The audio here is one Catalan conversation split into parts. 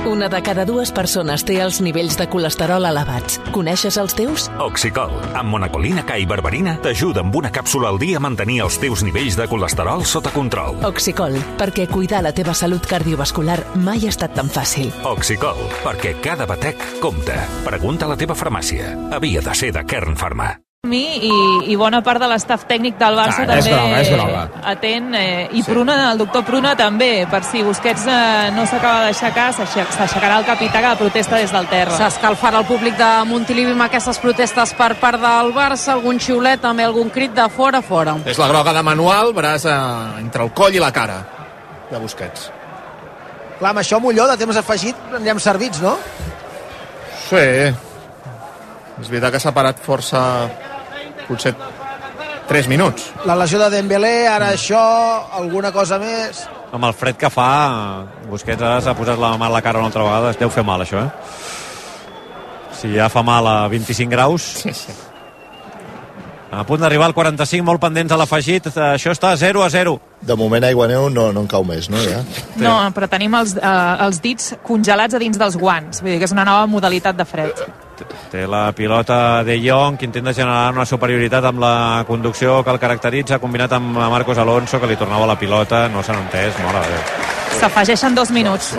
Una de cada 2 persones té els nivells de colesterol elevats. Coneixes els teus? Oxicol, amb monacolina K i berberina, t'ajuda amb una càpsula al dia a mantenir els teus nivells de colesterol sota control. Oxicol, perquè cuidar la teva salut cardiovascular mai ha estat tan fàcil. Oxicol, perquè cada batec compta. Pregunta a la teva farmàcia. Havia de ser de Kern Pharma. I bona part de l'estaf tècnic del Barça també és groga. atent, i Pruna, el doctor Pruna també, per si Busquets no s'acaba d'aixecar, s'aixecarà el capità que protesta des del terra. S'escalfarà el públic de Montilivi amb aquestes protestes per part del Barça, algun xiulet, també algun crit de fora. És la groga de manual, veràs entre el coll i la cara de Busquets. Clar, amb això Molló de temps afegit anirem servits, no? Sí, és veritat que s'ha parat força, potser 3 minuts. La lesió de Dembélé, ara això, alguna cosa més. Amb el fred que fa, Busquets ara s'ha posat la mà a la cara una altra vegada. Es deu fer mal, això, Si ja fa mal a 25 graus. Sí. A punt d'arribar al 45, molt pendents a l'afegit. Això està 0-0. De moment Aiguaneu no en cau més, no? Ja? No, però tenim els dits congelats a dins dels guants. Vull dir que és una nova modalitat de fred. Té la pilota de Jong, que intenta generar una superioritat amb la conducció que el caracteritza, combinat amb Marcos Alonso, que li tornava la pilota. No s'han entès, mare de Déu. S'afegeixen 2 minuts.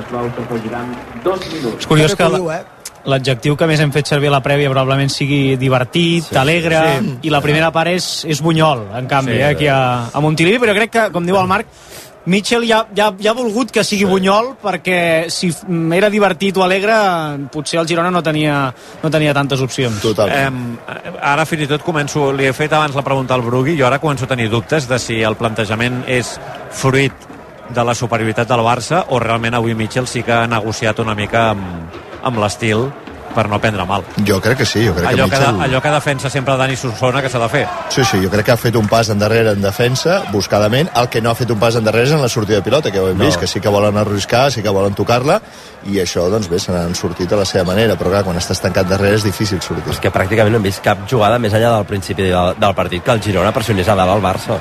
És curiós que l'adjectiu que més hem fet servir a la prèvia probablement sigui divertit, alegre, i la primera part és bunyol, en canvi, aquí a Montilivi, però crec que, com diu el Marc, Mitchell ja ha volgut que sigui bunyol, perquè si era divertit o alegre potser el Girona no tenia tantes opcions. Ara fins i tot li he fet abans la pregunta al Brugui, jo ara començo a tenir dubtes de si el plantejament és fruit de la superioritat del Barça o realment avui Mitchell sí que ha negociat una mica amb l'estil per no prendre mal. Jo crec que sí, allò que defensa sempre Dani Solsona que s'ha de fer. Sí, jo crec que ha fet un pas endarrere en defensa, buscadament. El que no ha fet un pas endarrere és en la sortida de pilota, que ho hem vist, que sí que volen arriscar, sí que volen tocar-la, i això, doncs bé, se n'han sortit a la seva manera, però clar, quan estàs tancat darrere és difícil sortir. És que pràcticament no hem vist cap jugada més enllà del principi del partit que el Girona pressionés a dalt al Barça.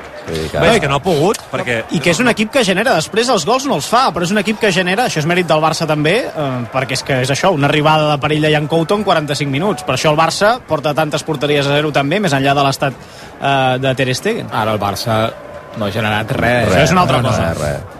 És que no ha pogut, perquè... I que és un equip que genera, després els gols no els fa, però és un equip que genera, això és mèrit del Barça també, perquè és que és això, una arribada de perill de Jan Couto en 45 minuts. Per això el Barça porta tantes porteries a 0 també, més enllà de l'estat de Ter Stegen. Ara el Barça no ha generat res. Això és una altra cosa.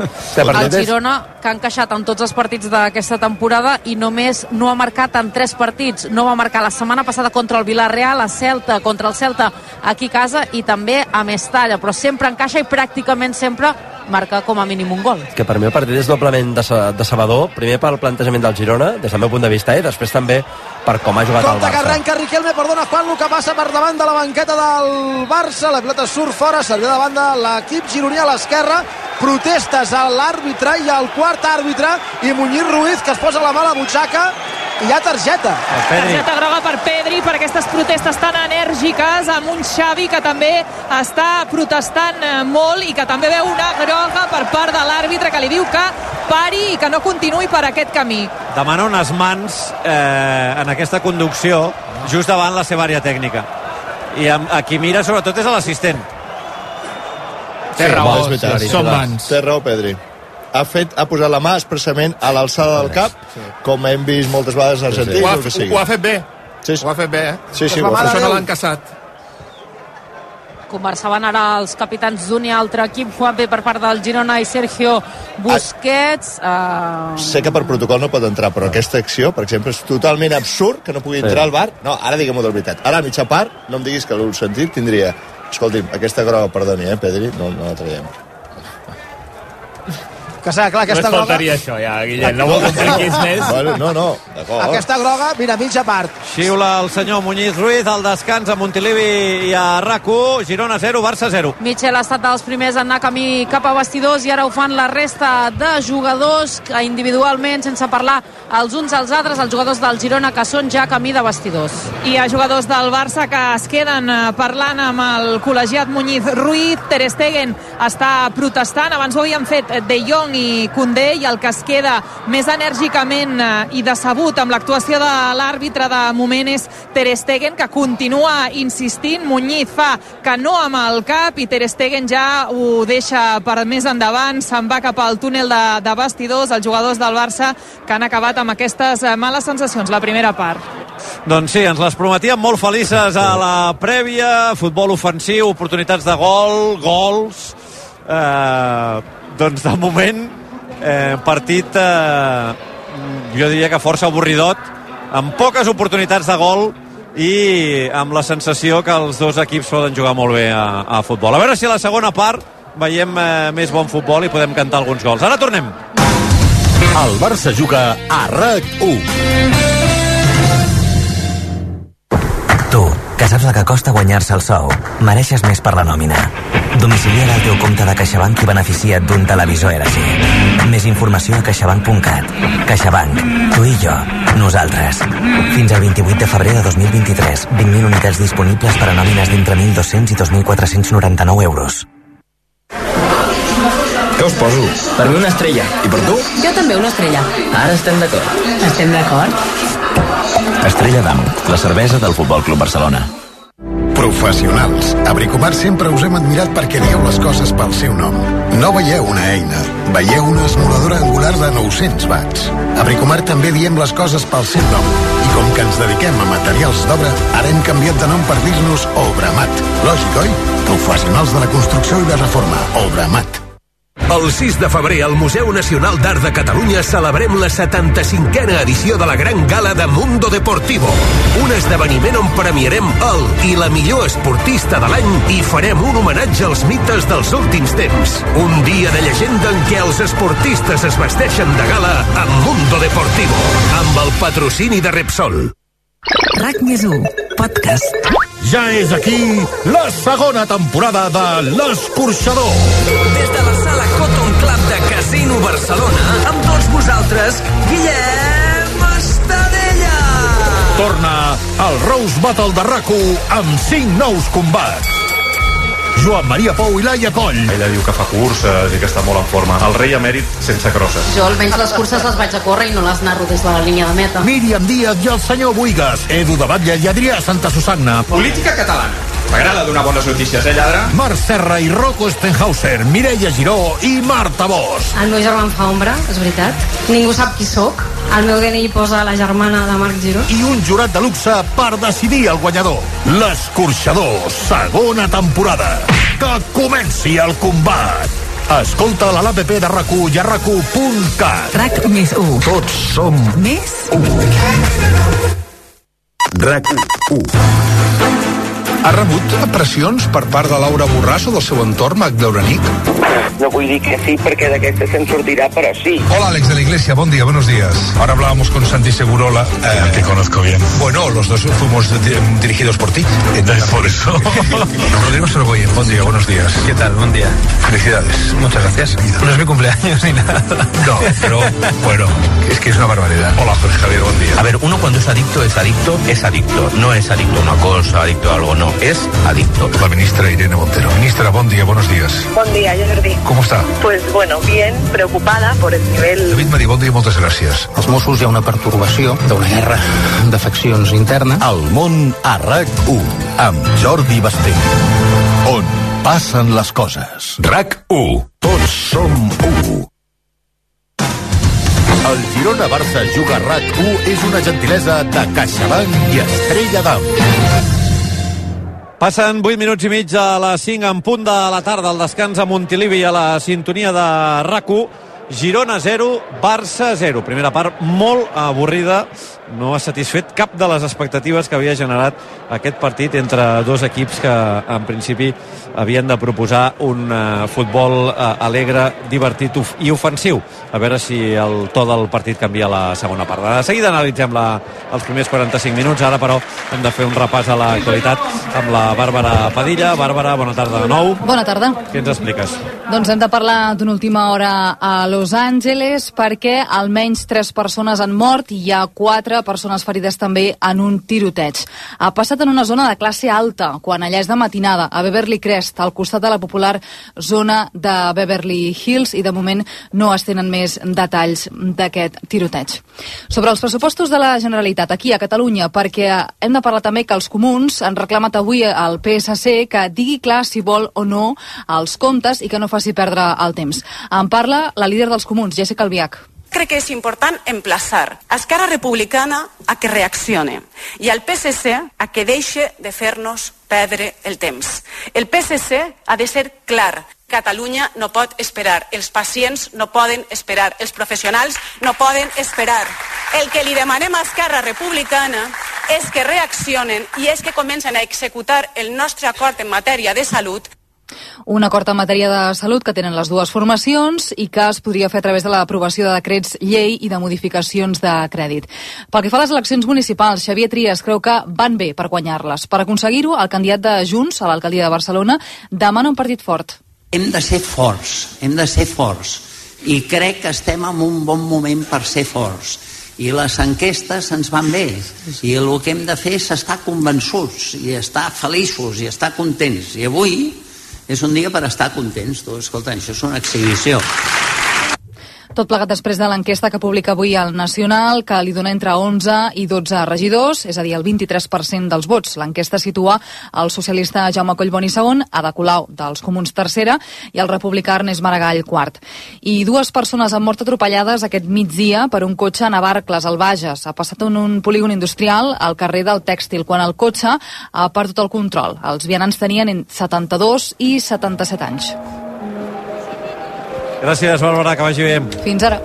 El Girona, que ha encaixat en tots els partits d'aquesta temporada i només no ha marcat en 3 partits. No va marcar la setmana passada contra el Villarreal, contra el Celta aquí a casa i també a Mestalla, però sempre encaixa i pràcticament sempre marca com a mínim un gol. Que per mi el partit és doblement decebedor, primer pel plantejament del Girona, des del meu punt de vista, i després també per com ha jugat el Barça. Que arrenca Riquelme, perdona Juanlu, que passa per davant de la banqueta del Barça, la pilota surt fora, servia davant de l'equip gironí a l'esquerra, protestes a l'àrbitre i al quart àrbitre, i Muñiz Ruiz, que es posa la mà a la butxaca, i hi ha targeta. Targeta groga per Pedri, per aquestes protestes tan enèrgiques, amb un Xavi que també està protestant molt i que també veu una groga per part de l'àrbitre que li diu que pari i que no continuï per aquest camí. Demana unes mans en aquesta conducció just davant la seva àrea tècnica. I a qui mira sobretot és l'assistent. Té raó, són mans. Té raó, Pedri. Ha posat la mà expressament a l'alçada del cap, com hem vist moltes vegades als argentins. Ho ha fet bé. Ho ha fet bé, Sí, això no l'han caçat. Conversaven ara els capitans d'un i altre equip, Juanpe per part del Girona i Sergio Busquets. Sé que per protocol no pot entrar, però aquesta acció, per exemple, és totalment absurd que no pugui entrar al VAR. No, ara diguem-ho de veritat. Ara a mitja part, no em diguis que l'ús sentit tindria... Escolti'm, aquesta groga, perdoni, Pedri, no la traiem. Que s'ha clar, aquesta groga... No faltaria això, ja, Guillem, no vol compliquis més. Bueno, no, d'acord. Aquesta groga, mira, mitja part. Xiula el senyor Muñiz Ruiz al descans a Montilivi i a RAC1, Girona 0, Barça 0. Mitchell ha estat dels primers a anar camí cap a vestidors i ara ho fan la resta de jugadors individualment, sense parlar els uns als altres, els jugadors del Girona que són ja camí de vestidors. I hi ha jugadors del Barça que es queden parlant amb el col·legiat Muñiz Ruiz. Ter Stegen està protestant, abans ho havien fet De Jong Puyol ni Koundé, i el que es queda més enèrgicament i decebut amb l'actuació de l'àrbitre de moment és Ter Stegen, que continua insistint. Muñiz fa que no amb el cap i Ter Stegen ja ho deixa per més endavant, se'n va cap al túnel de vestidors. Els jugadors del Barça que han acabat amb aquestes males sensacions la primera part. Doncs sí, ens les prometíem molt felices a la prèvia, futbol ofensiu, oportunitats de gol, gols. Doncs de moment partit jo diria que força avorridot, amb poques oportunitats de gol i amb la sensació que els dos equips poden jugar molt bé a futbol. A veure si a la segona part veiem més bon futbol i podem cantar alguns gols. Ara tornem. El Barça juga a RAC1. Tu, que saps el que costa guanyar-se el sou, mereixes més per la nòmina. Domicilia't al teu compte de CaixaBank i beneficia't d'un televisor LG. Més informació a caixabank.cat. CaixaBank. Tu i jo. Nosaltres. Fins al 28 de febrer de 2023. 20.000 unitats disponibles per a nòmines d'entre 1.200 i 2.499 euros. Què us poso? Per mi una estrella. I per tu? Jo també una estrella. Ara estem d'acord. Estem d'acord? Estrella d'Am, la cervesa del Futbol Club Barcelona. Professionals. A Bricomart sempre us hem admirat perquè dieu les coses pel seu nom. No veieu una eina, veieu una esmoladora angular de 900 watts. A Bricomart també diem les coses pel seu nom. I com que ens dediquem a materials d'obra, ara hem canviat de nom per dir-nos Obramat. Lògic, oi? Professionals de la construcció i la reforma. Obramat. El 6 de febrer al Museu Nacional d'Art de Catalunya celebrem la 75a edició de la Gran Gala de Mundo Deportivo. Un esdeveniment on premiarem el i la millor esportista de l'any i farem un homenatge als mites dels últims temps. Un dia de llegenda en què els esportistes es vesteixen de gala amb Mundo Deportivo, amb el patrocini de Repsol. RAC+1, podcast. Ja és aquí la segona temporada de L'Escorxador. Des de la sala Cotton Club de Casino Barcelona, amb tots vosaltres, Guillem Estadella. Torna al Rose Battle de RAC1 amb 5 nous combats. Joan Maria Pou i Laia Coll. Ella diu que fa curses i que està molt en forma. El rei emèrit sense crosses. Jo almenys les curses les vaig a córrer i no les narro des de la línia de meta. Míriam Díaz i el senyor Buigas. Edu de Batlle i Adrià Santa Susagna. Política catalana. M'agrada donar bones notícies, lladre? Marc Serra i Rocco Stenhauser, Mireia Giró i Marta Bosch. El meu germà em fa ombra, és veritat. Ningú sap qui sóc. El meu DNI posa la germana de Marc Giró. I un jurat de luxe per decidir el guanyador. L'Escorxador, segona temporada. Que comenci el combat. Escolta a l'APP de RAC1 i a RAC1.cat. RAC+1. Tots som més 1. RAC1. Ha rebut pressions per part de Laura Borràs o del seu entorn magdauranic? No vull dir que sí, perquè d'aquesta se'n sortirà, però sí. Hola, Alex de la Iglesia, buen día, buenos días. Ahora hablábamos con Santi Segurola. Te conozco bien. Bueno, los dos fuimos dirigidos por ti. Por eso. Rodrigo Sorogoyen, buen día, buenos días. ¿Qué tal? Buen día. Felicidades. Muchas gracias. No es mi cumpleaños ni nada. No, pero bueno, es que es una barbaridad. Hola, Jorge Javier, buen día. A ver, uno cuando es adicto, es adicto. No es adicto a una cosa, adicto a algo, no. Es adicto. La ministra Irene Montero. Ministra, buen día, buenos días. Bon dia, Jordi. ¿Cómo está? Pues bueno, bien, preocupada por el nivel... David Marí, bon dia, moltes gràcies. Als Mossos hi ha una pertorbació d'una guerra de faccions interna. El món a RAC1 amb Jordi Basté. On passen les coses. RAC1. Tots som 1. El Girona-Barça juga a RAC1 és una gentilesa de CaixaBank i Estrella d'Am. Passen 8 minuts i mig a les 5 en punt de la tarda, al descans a Montilivi, a la sintonia de RAC1. Girona 0, Barça 0. Primera part molt avorrida, no ha satisfet cap de les expectatives que havia generat aquest partit entre dos equips que en principi havien de proposar un futbol alegre, divertit i ofensiu. A veure si el to del partit canvia a la segona part. De seguida analitzem els primers 45 minuts, ara però hem de fer un repàs a l'actualitat amb la Bàrbara Padilla. Bàrbara, bona tarda de nou. Bona tarda. Què ens expliques? Doncs hem de parlar d'una última hora a l'Eurolliga Los Angeles perquè almenys 3 persones han mort i hi ha 4 persones ferides també en un tiroteig. Ha passat en una zona de classe alta, quan allà és de matinada, a Beverly Crest, al costat de la popular zona de Beverly Hills, i de moment no es tenen més detalls d'aquest tiroteig. Sobre els pressupostos de la Generalitat aquí a Catalunya, perquè hem de parlar també que els comuns han reclamat avui al PSC que digui clar si vol o no els comptes i que no faci perdre el temps. En parla la líder dels comuns, Jéssica Albiach. Crec que és important emplaçar a Esquerra Republicana a que reaccione i al PSC a que deixe de fer-nos perdre el temps. El PSC ha de ser clar. Catalunya no pot esperar, els pacients no poden esperar, els professionals no poden esperar. El que li demanem a Esquerra Republicana és que reaccionen i és que comencen a executar el nostre acord en matèria de salut. Un acord en matèria de salut que tenen les dues formacions i que es podria fer a través de l'aprovació de decrets llei i de modificacions de crèdit. Pel que fa a les eleccions municipals, Xavier Trias creu que van bé per guanyar-les. Per aconseguir-ho, el candidat de Junts a l'alcaldia de Barcelona demana un partit fort. Hem de ser forts, i crec que estem en un bon moment per ser forts. I les enquestes ens van bé, i el que hem de fer és estar convençuts, i estar feliços, i estar contents. I avui és un dia per estar contents, tu. Escolta, això és una exhibició. Tot plegat després de l'enquesta que publica avui el Nacional, que li dona entre 11 i 12 regidors, és a dir, el 23% dels vots. L'enquesta situa el socialista Jaume Collboni segon, Ada Colau dels Comuns tercera i el republicà Ernest Maragall quart. I 2 persones han mort atropellades aquest migdia per un cotxe a Navarcles, al Bages. Ha passat en un polígon industrial al carrer del Tèxtil, quan el cotxe ha perdut el control. Els vianants tenien 72 i 77 anys. Gràcies, Bàrbara, que vagi bé. Fins ara.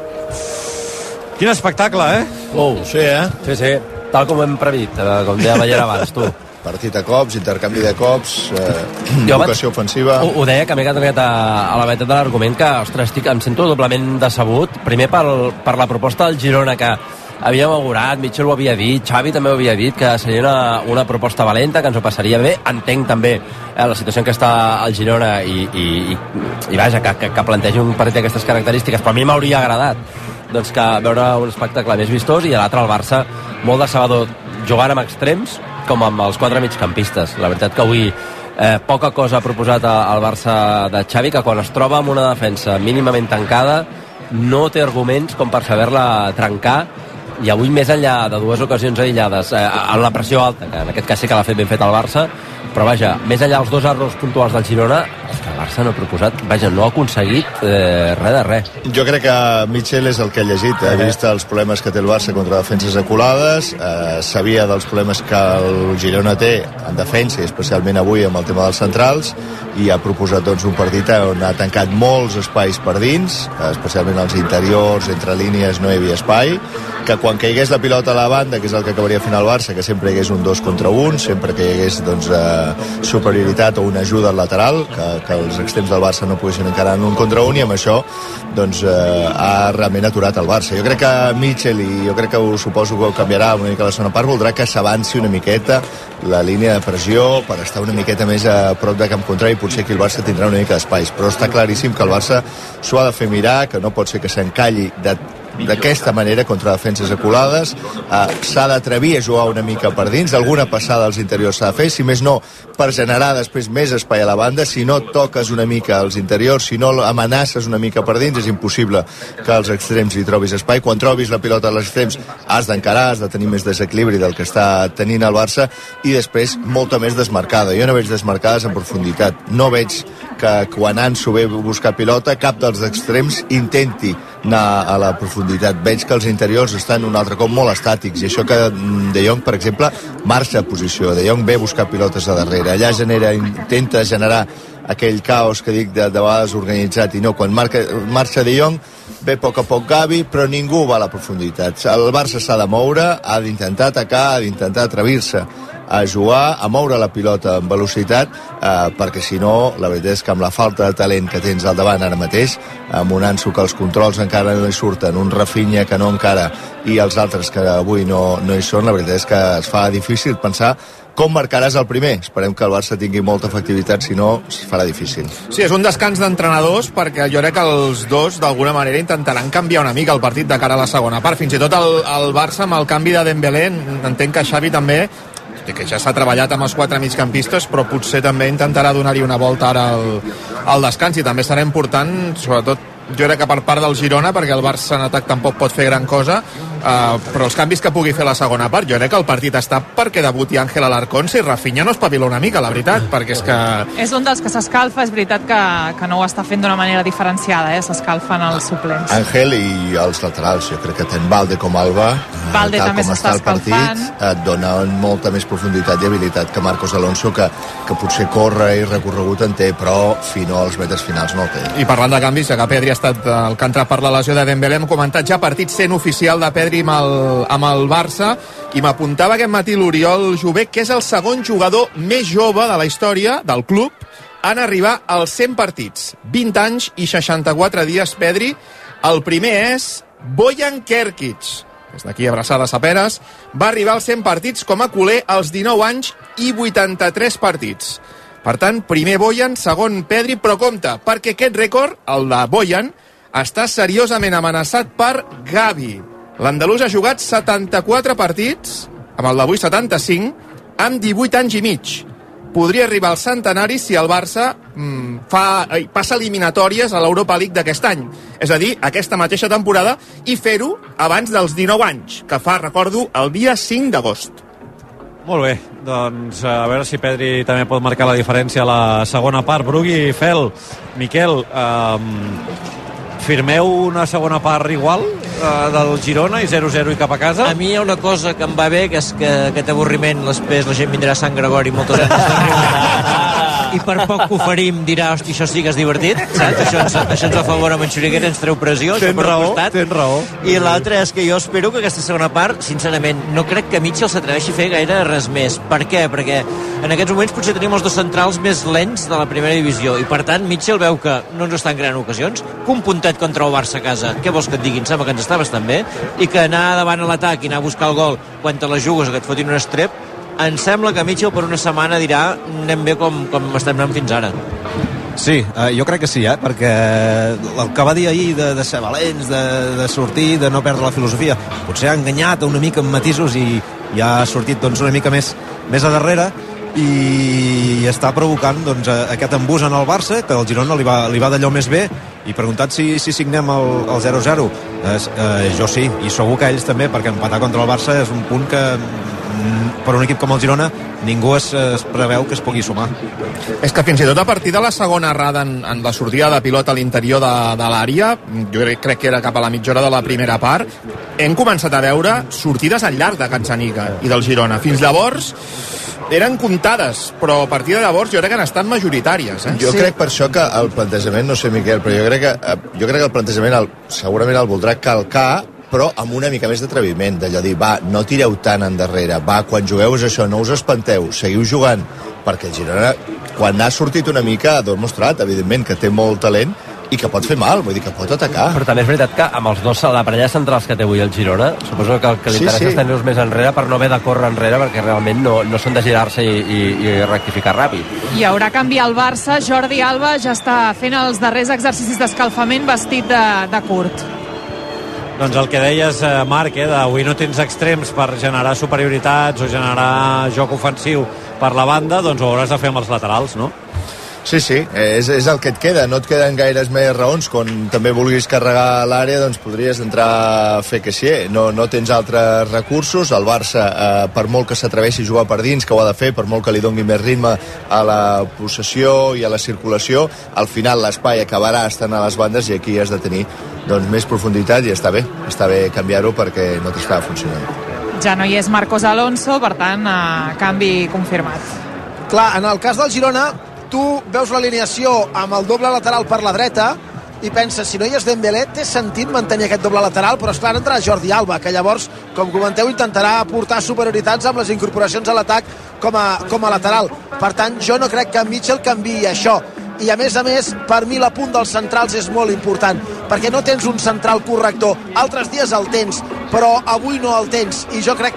Quin espectacle, Sí, Sí, tal com hem previst, com deia la Llera abans, tu. Partit a cops, intercanvi de cops, vocació ofensiva. Ho deia, que m'he quedat a la meitat de l'argument, que, ostres, em sento doblement decebut. Primer per la proposta del Girona, que havíem augurat, Mitchell ho havia dit, Xavi també ho havia dit, que seria una proposta valenta, que ens ho passaria bé. Entenc també la situació en què està el Girona i vaja, que plantegi un partit d'aquestes característiques, però a mi m'hauria agradat doncs, que veure un espectacle més vistós, i a l'altre el Barça molt decebedor, jugant amb extrems com amb els 4 migcampistes. La veritat que avui poca cosa ha proposat al Barça de Xavi, que quan es troba amb una defensa mínimament tancada no té arguments com per saber-la trencar. I avui, més enllà de 2 ocasions aïllades, en la pressió alta, que en aquest cas sí que l'ha fet ben fet el Barça, però vaja, més enllà dels 2 errors puntuals del Girona, és que el Barça no ha proposat, vaja, no ha aconseguit res de res. Jo crec que Mitchell és el que ha llegit, ha vist els problemes que té el Barça contra defenses aculades, sabia dels problemes que el Girona té en defensa, i especialment avui amb el tema dels centrals, i ha proposat doncs, un partit on ha tancat molts espais per dins, especialment als interiors, entre línies no hi havia espai, que quan caigués la pilota a la banda, que és el que acabaria fent el Barça, que sempre hi hagués un 2 contra 1, sempre que hi hagués doncs, superioritat o una ajuda lateral, que els extrems del Barça no poguessin encarar en 1 contra 1, i amb això doncs, ha realment aturat el Barça. Jo crec que Mitchell, i jo crec que ho suposo que ho canviarà una mica la segona part, voldrà que s'avanci una miqueta la línia de pressió per estar una miqueta més a prop de camp contrari, i potser aquí el Barça tindrà una mica d'espais, però està claríssim que el Barça s'ho ha de fer mirar, que no pot ser que s'encalli d'aquesta manera contra defenses aculades. S'ha d'atrevir a jugar una mica per dins, alguna passada als interiors s'ha de fer, si més no per generar després més espai a la banda. Si no toques una mica als interiors, si no amenaces una mica per dins, és impossible que als extrems hi trobis espai. Quan trobis la pilota als extrems has d'encarar, has de tenir més desequilibri del que està tenint el Barça, i després molta més desmarcada. Jo no veig desmarcades en profunditat, no veig que quan Ansu ve a buscar pilota cap dels extrems intenti anar a la profunditat. Veig que els interiors estan un altre cop molt estàtics, i això que De Jong, per exemple, marxa a posició. De Jong ve a buscar pilotes a darrere, allà intenta generar aquell caos que dic de vegades organitzat, i no, quan marxa De Jong ve a poc Gavi, però ningú va a la profunditat. El Barça s'ha de moure, ha d'intentar atacar, ha d'intentar atrevir-se a jugar, a moure la pilota amb velocitat, perquè si no, la veritat és que amb la falta de talent que tens al davant ara mateix, amb un Ansu que els controls encara no hi surten, un Rafinha que no encara, i els altres que avui no hi són, la veritat és que es fa difícil pensar com marcaràs el primer? Esperem que el Barça tingui molta efectivitat, si no, es farà difícil. Sí, és un descans d'entrenadors, perquè jo crec que els dos, d'alguna manera, intentaran canviar una mica el partit de cara a la segona part. Fins i tot el Barça, amb el canvi de Dembélé, entenc que Xavi també, que ja s'ha treballat amb els 4 migcampistes, però potser també intentarà donar-hi una volta ara al descans, i també serà important, sobretot, jo crec que per part del Girona, perquè el Barça en atac tampoc pot fer gran cosa, però els canvis que pugui fer la segona part, jo crec que el partit està perquè debuti Ángel Alarcón, si Rafinha no espavila una mica, la veritat, perquè és que... És un dels que s'escalfa, és veritat que no ho està fent d'una manera diferenciada, s'escalfen els suplents. Ángel i els laterals, jo crec que tant Valde com Alba, Valde tal també com està el partit, et dona molta més profunditat i habilitat que Marcos Alonso, que potser corre i recorregut en té, però als metres finals no el té. I parlant de canvis, ja que Pedri ha estat el que ha entrat per la lesió de Dembélé, hem comentat ja partit sent oficial de Pedri amb el Barça, i m'apuntava aquest matí l'Oriol Jové, que és el segon jugador més jove de la història del club en arribar als 100 partits. 20 anys i 64 dies, Pedri. El primer és Bojan Kerkic. Des d'aquí, abraçades a peres. Va arribar als 100 partits com a culer als 19 anys i 83 partits. Per tant, primer Bojan, segon Pedri, però compte, perquè aquest rècord, el de Bojan, està seriosament amenaçat per Gavi. L'andalús ha jugat 74 partits, amb el d'avui 75, amb 18 anys i mig. Podria arribar al centenari si el Barça passa eliminatòries a l'Europa League d'aquest any. És a dir, aquesta mateixa temporada, i fer-ho abans dels 19 anys, que fa, recordo, el dia 5 d'agost. Molt bé, doncs a veure si Pedri també pot marcar la diferència a la segona part. Brugui, Fel, Miquel, firmeu una segona part igual del Girona i 0-0 i cap a casa? A mi hi ha una cosa que em va bé, que és que aquest avorriment després la gent vindrà a Sant Gregori moltes anys de riure i per poc que oferim dirà, hosti, això sí que és divertit, saps? Això ens fa favor amb en Xuriguera, ens treu pressió. Tens raó. I l'altre és que jo espero que aquesta segona part, sincerament, no crec que Mitchell s'atreveixi a fer gaire res més. Per què? Perquè en aquests moments potser tenim els dos centrals més lents de la primera divisió i per tant Mitchell veu que no ens estan creant ocasions, que un puntet contra el Barça a casa, què vols que et diguin? Sembla que ens està bastant bé, i que anar davant a l'atac i anar a buscar el gol quan te la jugues o que et fotin un estrep, em sembla que Mitchell per una setmana dirà anem bé com estem anant fins ara. Sí, jo crec que sí, perquè el que va dir ahir de ser valents, de sortir, de no perdre la filosofia, potser ha enganyat una mica amb matisos i ha sortit doncs, una mica més a darrere i està provocant doncs, aquest embús en el Barça, que al Girona li va d'allò més bé, i preguntat si signem el 0-0, jo sí, i segur que ells també, perquè empatar contra el Barça és un punt que per un equip com el Girona ningú es preveu que es pugui sumar. És que fins i tot a partir de la segona errada en la sortida de pilota a l'interior de l'àrea, jo crec que era cap a la mitja hora de la primera part, hem començat a veure sortides al llarg de Gazzaniga i del Girona. Fins llavors eren comptades, però a partir de llavors jo crec que han estat majoritàries. Jo crec per això que el plantejament, no sé Miquel, però jo crec que el plantejament segurament el voldrà calcar, però amb una mica més d'atreviment, d'allò dir, va, no tireu tant endarrere, va, quan jugueu és això, no us espanteu, seguiu jugant, perquè el Girona, quan ha sortit una mica, ha demostrat, evidentment, que té molt talent i que pot fer mal, vull dir que pot atacar. Però també és veritat que amb els dos, la parella centrals que té avui el Girona, suposo que el que li interessa és tenir-los més enrere per no haver de córrer enrere, perquè realment no són de girar-se i rectificar ràpid. I haurà canvi al Barça. Jordi Alba ja està fent els darrers exercicis d'escalfament vestit de curt. Doncs el que deies, Marc, d'avui no tens extrems per generar superioritats o generar joc ofensiu per la banda, doncs ho hauràs de fer amb els laterals, no? Sí, és el que et queda, no et queden gaires més raons. Quan també vulguis carregar l'àrea, doncs podries entrar a fer que sí, no tens altres recursos. El Barça, per molt que s'atreveixi a jugar per dins, que ho ha de fer, per molt que li doni més ritme a la possessió i a la circulació, al final l'espai acabarà estant a les bandes i aquí has de tenir doncs, més profunditat, i està bé canviar-ho perquè no t'estava funcionant. Ja no hi és Marcos Alonso, per tant, canvi confirmat. Clar, en el cas del Girona, tu veus l'alineació amb el doble lateral per la dreta i penses, si no hi és Dembélé, té sentit mantenir aquest doble lateral, però esclar, entrarà Jordi Alba, que llavors, com comenteu, intentarà aportar superioritats amb les incorporacions a l'atac com a lateral. Per tant, jo no crec que Mitchell canviï això. I a més, per mi l'apunt dels centrals és molt important, perquè no tens un central corrector. Altres dies el tens, però avui no el tens, i jo crec que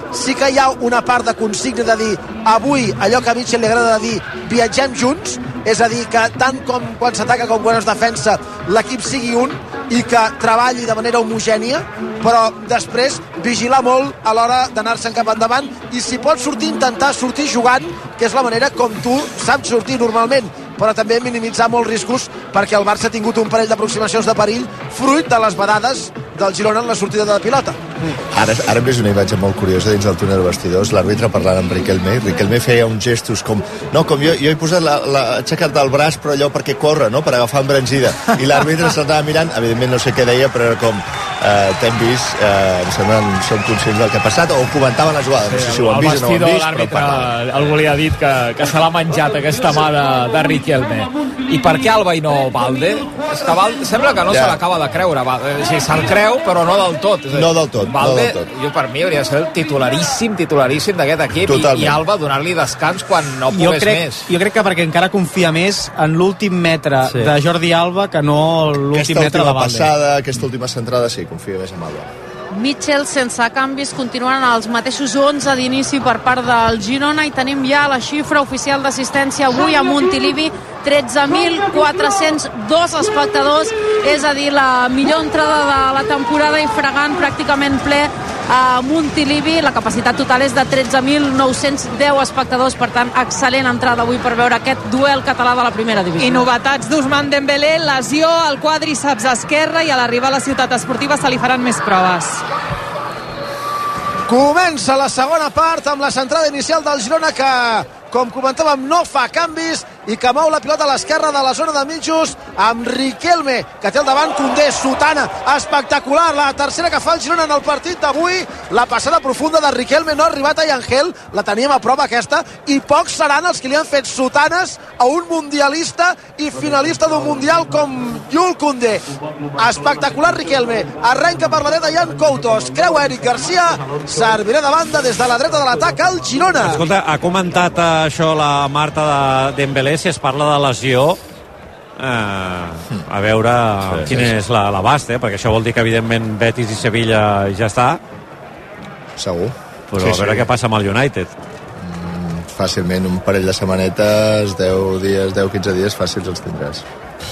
sí que hi ha una part de consigna de dir avui allò que a Mitchell li agrada de dir viatgem junts, és a dir, que tant com quan s'ataca com quan es defensa l'equip sigui un i que treballi de manera homogènia, però després vigilar molt a l'hora d'anar-se'n cap endavant i si pot sortir, intentar sortir jugant, que és la manera com tu saps sortir normalment, però també minimitzar molts riscos perquè el Barça ha tingut un parell d'aproximacions de perill fruit de les vedades del Girona en la sortida de la pilota. Ara hem vist una imatge molt curiosa dins del túnel de vestidors, l'àrbitre parlant amb Riquelme feia uns gestos com jo he posat aixecat del braç però allò perquè corre, no? Per agafar embranzida, i l'àrbitre s'estava mirant, evidentment no sé què deia, però era com t'hem vist, em sembla som conscients del que ha passat, o comentaven la jugada, no sé si ho han vist o no ho han vist, l'àrbitre algú li ha dit que se l'ha menjat aquesta mà de Riquelme. I per què Alba i no Valde? És que Valde sembla que no se l'acaba de creure, se'l creu però no del tot. No del tot. Valde, jo per mi hauria de ser el titularíssim d'aquest equip i Alba donar-li descans quan no pogués més. Jo crec que perquè encara confia més en l'últim metre de Jordi Alba que no l'últim metre de Valde. Aquesta última centrada sí, confia més en Alba. Mitchell sense canvis, continuen els mateixos 11 d'inici per part del Girona i tenim ja la xifra oficial d'assistència avui a Montilivi, 13.402 espectadors, és a dir, la millor entrada de la temporada i fregant pràcticament ple a Montilivi. La capacitat total és de 13.910 espectadors, per tant, excel·lent entrada avui per veure aquest duel català de la primera divisió. I novetats d'Ousmane Dembélé, lesió al quàdriceps esquerre i a l'arribar a la ciutat esportiva se li faran més proves. Comença la segona part amb la centrada inicial del Girona que, com comentàvem, no fa canvis i que mou la pilota a l'esquerra de la zona de mitjos amb Riquelme, que té al davant Koundé, Sotana, espectacular, la tercera que fa el Girona en el partit d'avui, la passada profunda de Riquelme, no ha arribat a Yangel, la teníem a prova aquesta, i pocs seran els que li han fet sotanes a un mundialista i finalista d'un mundial com Jules Koundé. Espectacular Riquelme, arrenca per la dreta Jan Coutos, creu Eric Garcia, servirà de banda des de la dreta de l'atac al Girona. Escolta, ha comentat això la Marta de Dembélé, si es parla de lesió, a veure quin és l'abast, perquè això vol dir que evidentment Betis i Sevilla ja està segur, però a veure què passa amb el United. Fàcilment un parell de setmanetes, 10-15 dies fàcils els tindràs.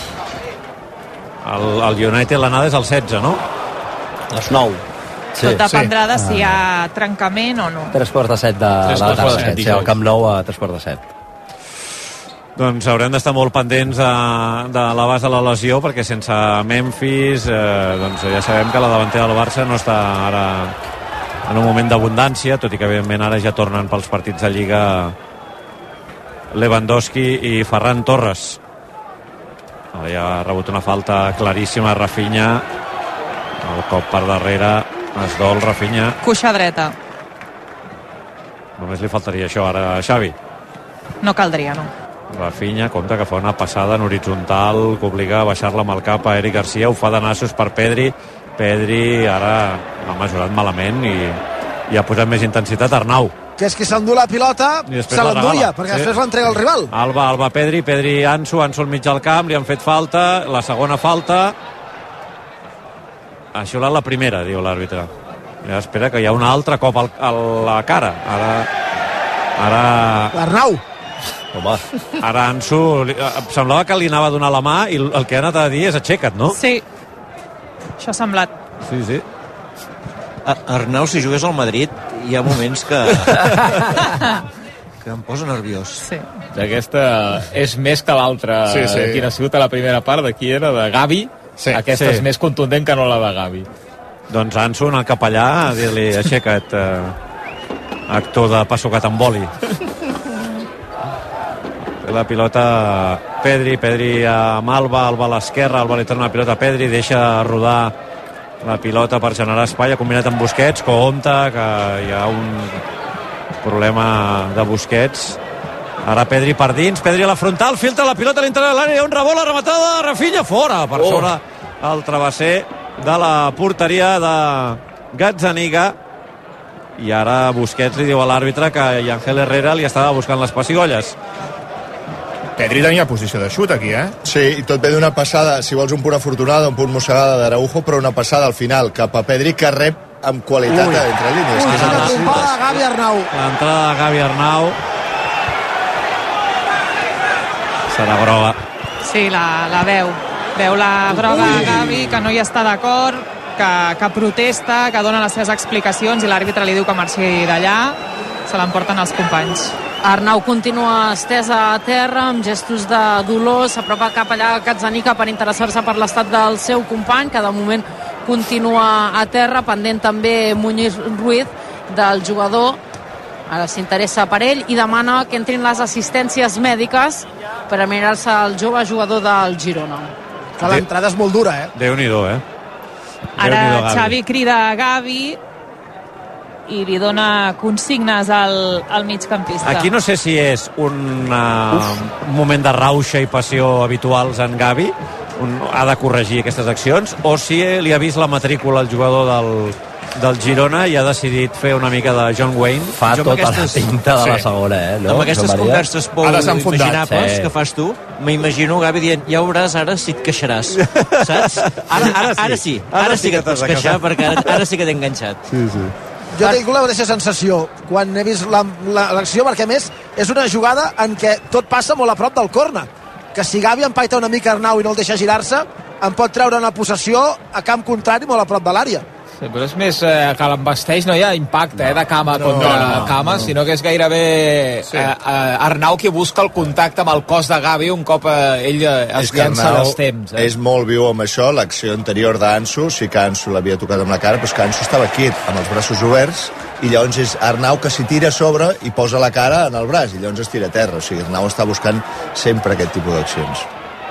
El United l'anada és el 16, no? Els 9. Tot dependrà de si hi ha trencament o no. 3:45 de la tarda, al Camp Nou a 3:45. Doncs haurem d'estar molt pendents de l'abast de la lesió, perquè sense Memphis doncs ja sabem que la davantera del Barça no està ara en un moment d'abundància, tot i que evidentment ara ja tornen pels partits de Lliga Lewandowski i Ferran Torres. Ara ja ha rebut una falta claríssima Rafinha, el cop per darrere, es dol Rafinha. Cuixa dreta. Només li faltaria això ara a Xavi. No caldria, no. Rafinha, compte que fa una passada en horitzontal que obliga a baixar-la amb el cap a Eric Garcia, ho fa de nassos per Pedri ara ha mesurat malament i ha posat més intensitat Arnau, que és qui s'endú la pilota, se l'enduia perquè després l'entrega el rival. Alba Pedri, Ansu al mig del camp, li han fet falta, la segona falta, ha xiulat la primera, diu l'àrbitre, ja espera que hi ha un altre cop a la cara. Ara l'Arnau, ara Ansu semblava que li anava a donar la mà i el que ha anat a dir és aixeca't, no? Sí, això ha semblat. Sí. Arnau, si jugués al Madrid hi ha moments que em posa nerviós. Sí. Aquesta és més que l'altra. Quina ha sigut a la primera part, de qui era? De Gavi? Aquesta és més contundent que no la de Gavi. Doncs Ansu anar cap allà a dir-li aixeca't, actor de passo que t'emboli. La pilota Pedri amb Alba a l'esquerra, Alba li torna la pilota a Pedri, deixa rodar la pilota per generar espai, ha combinat amb Busquets, compte que hi ha un problema de Busquets. Ara Pedri per dins, Pedri a la frontal, filtra la pilota a l'interior de l'àrea, hi ha un rebot, la rematada de Rafinha, fora, per sobre el travesser de la porteria de Gazzaniga, i ara Busquets li diu a l'àrbitre que Ángel Herrera li estava buscant les pessigolles. Pedri tenia posició de xut aquí, Sí, i tot ve d'una passada, si vols un punt afortunada, un punt mossegada d'Araujo, però una passada al final cap a Pedri que rep amb qualitat entre línies. Ui, una trompada de Gavi Arnau. L'entrada de Gavi Arnau serà groga. Sí, la veu. Veu la groga a Gavi, que no hi està d'acord, que protesta, que dona les seves explicacions i l'àrbitre li diu que marxi d'allà. Se l'emporten els companys. Arnau continua estès a terra amb gestos de dolor, s'apropa cap allà a Katzanika per interessar-se per l'estat del seu company, que de moment continua a terra, pendent també Muñiz Ruiz del jugador. Ara s'interessa per ell i demana que entrin les assistències mèdiques per a mirar-se el jove jugador del Girona. Que l'entrada és molt dura, Déu-n'hi-do, Ara Xavi crida a Gavi i li dona consignes al migcampista. Aquí no sé si és un moment de rauxa i passió habituals en Gavi, ha de corregir aquestes accions, o si li ha vist la matrícula al jugador del Girona i ha decidit fer una mica de John Wayne. Fa tota la pinta de la segona, no? Amb aquestes converses pou imaginables que fas tu, m'imagino Gavi dient, ja veuràs ara si et queixaràs, saps? Ara sí que et pots queixar, perquè ara sí que t'he enganxat. Sí. Jo tinc la mateixa sensació quan he vist l'acció, perquè a més és una jugada en què tot passa molt a prop del córner, que si Gavi empaita una mica Arnau i no el deixa girar-se, en pot treure una possessió a camp contrari molt a prop de l'àrea. Sí, però és més que l'embasteix, no hi ha impacte de cama contra cama, sinó que és gairebé Arnau qui busca el contacte amb el cos de Gavi un cop ell es llença dels temps. És molt viu amb això, l'acció anterior d'Ansu, sí que Ansu l'havia tocat amb la cara, però és que Ansu estava quiet, amb els braços oberts, i llavors és Arnau que s'hi tira a sobre i posa la cara en el braç, i llavors es tira a terra. O sigui, Arnau està buscant sempre aquest tipus d'accions.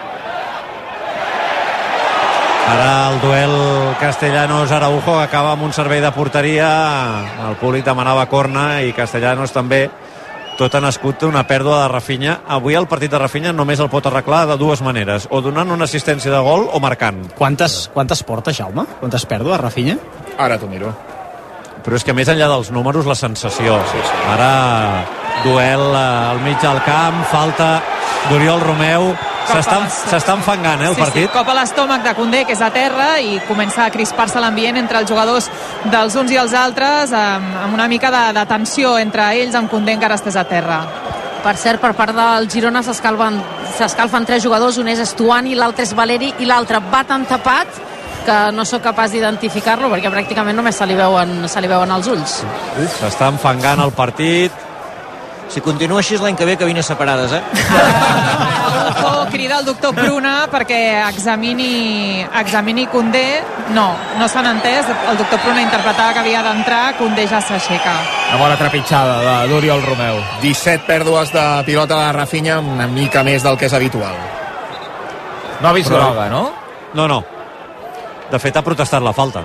Ara el duel Castellanos-Araujo acaba amb un servei de porteria. El públic demanava corna i Castellanos també. Tot ha nascut una pèrdua de Rafinha. Avui el partit de Rafinha només el pot arreglar de dues maneres, o donant una assistència de gol o marcant. Quantes porta, Jaume? Quantes pèrdues, Rafinha? Ara t'ho miro. Però és que més enllà dels números, la sensació. Ara duel al mig del camp, falta d'Oriol Romeu. S'està enfangant, el partit. Sí, cop a l'estómac de Koundé, que és a terra, i comença a crispar-se l'ambient entre els jugadors dels uns i els altres, amb una mica de tensió entre ells, amb Koundé encara estès a terra. Per cert, per part del Girona s'escalfen tres jugadors, un és Estuani, l'altre és Valeri i l'altre va tan tapat que no sóc capaç d'identificar-lo perquè pràcticament només se li veuen els ulls. S'està enfangant el partit. Si continua així l'any que ve, cabines separades, Crida el doctor Pruna perquè examini Koundé. No s'han entès. El doctor Pruna interpretava que havia d'entrar. Koundé ja s'aixeca. Una bona trepitjada d'Oriol Romeu. 17 pèrdues de pilota de Rafinha, una mica més del que és habitual. No ha vist groga, no? No. De fet, ha protestat la falta.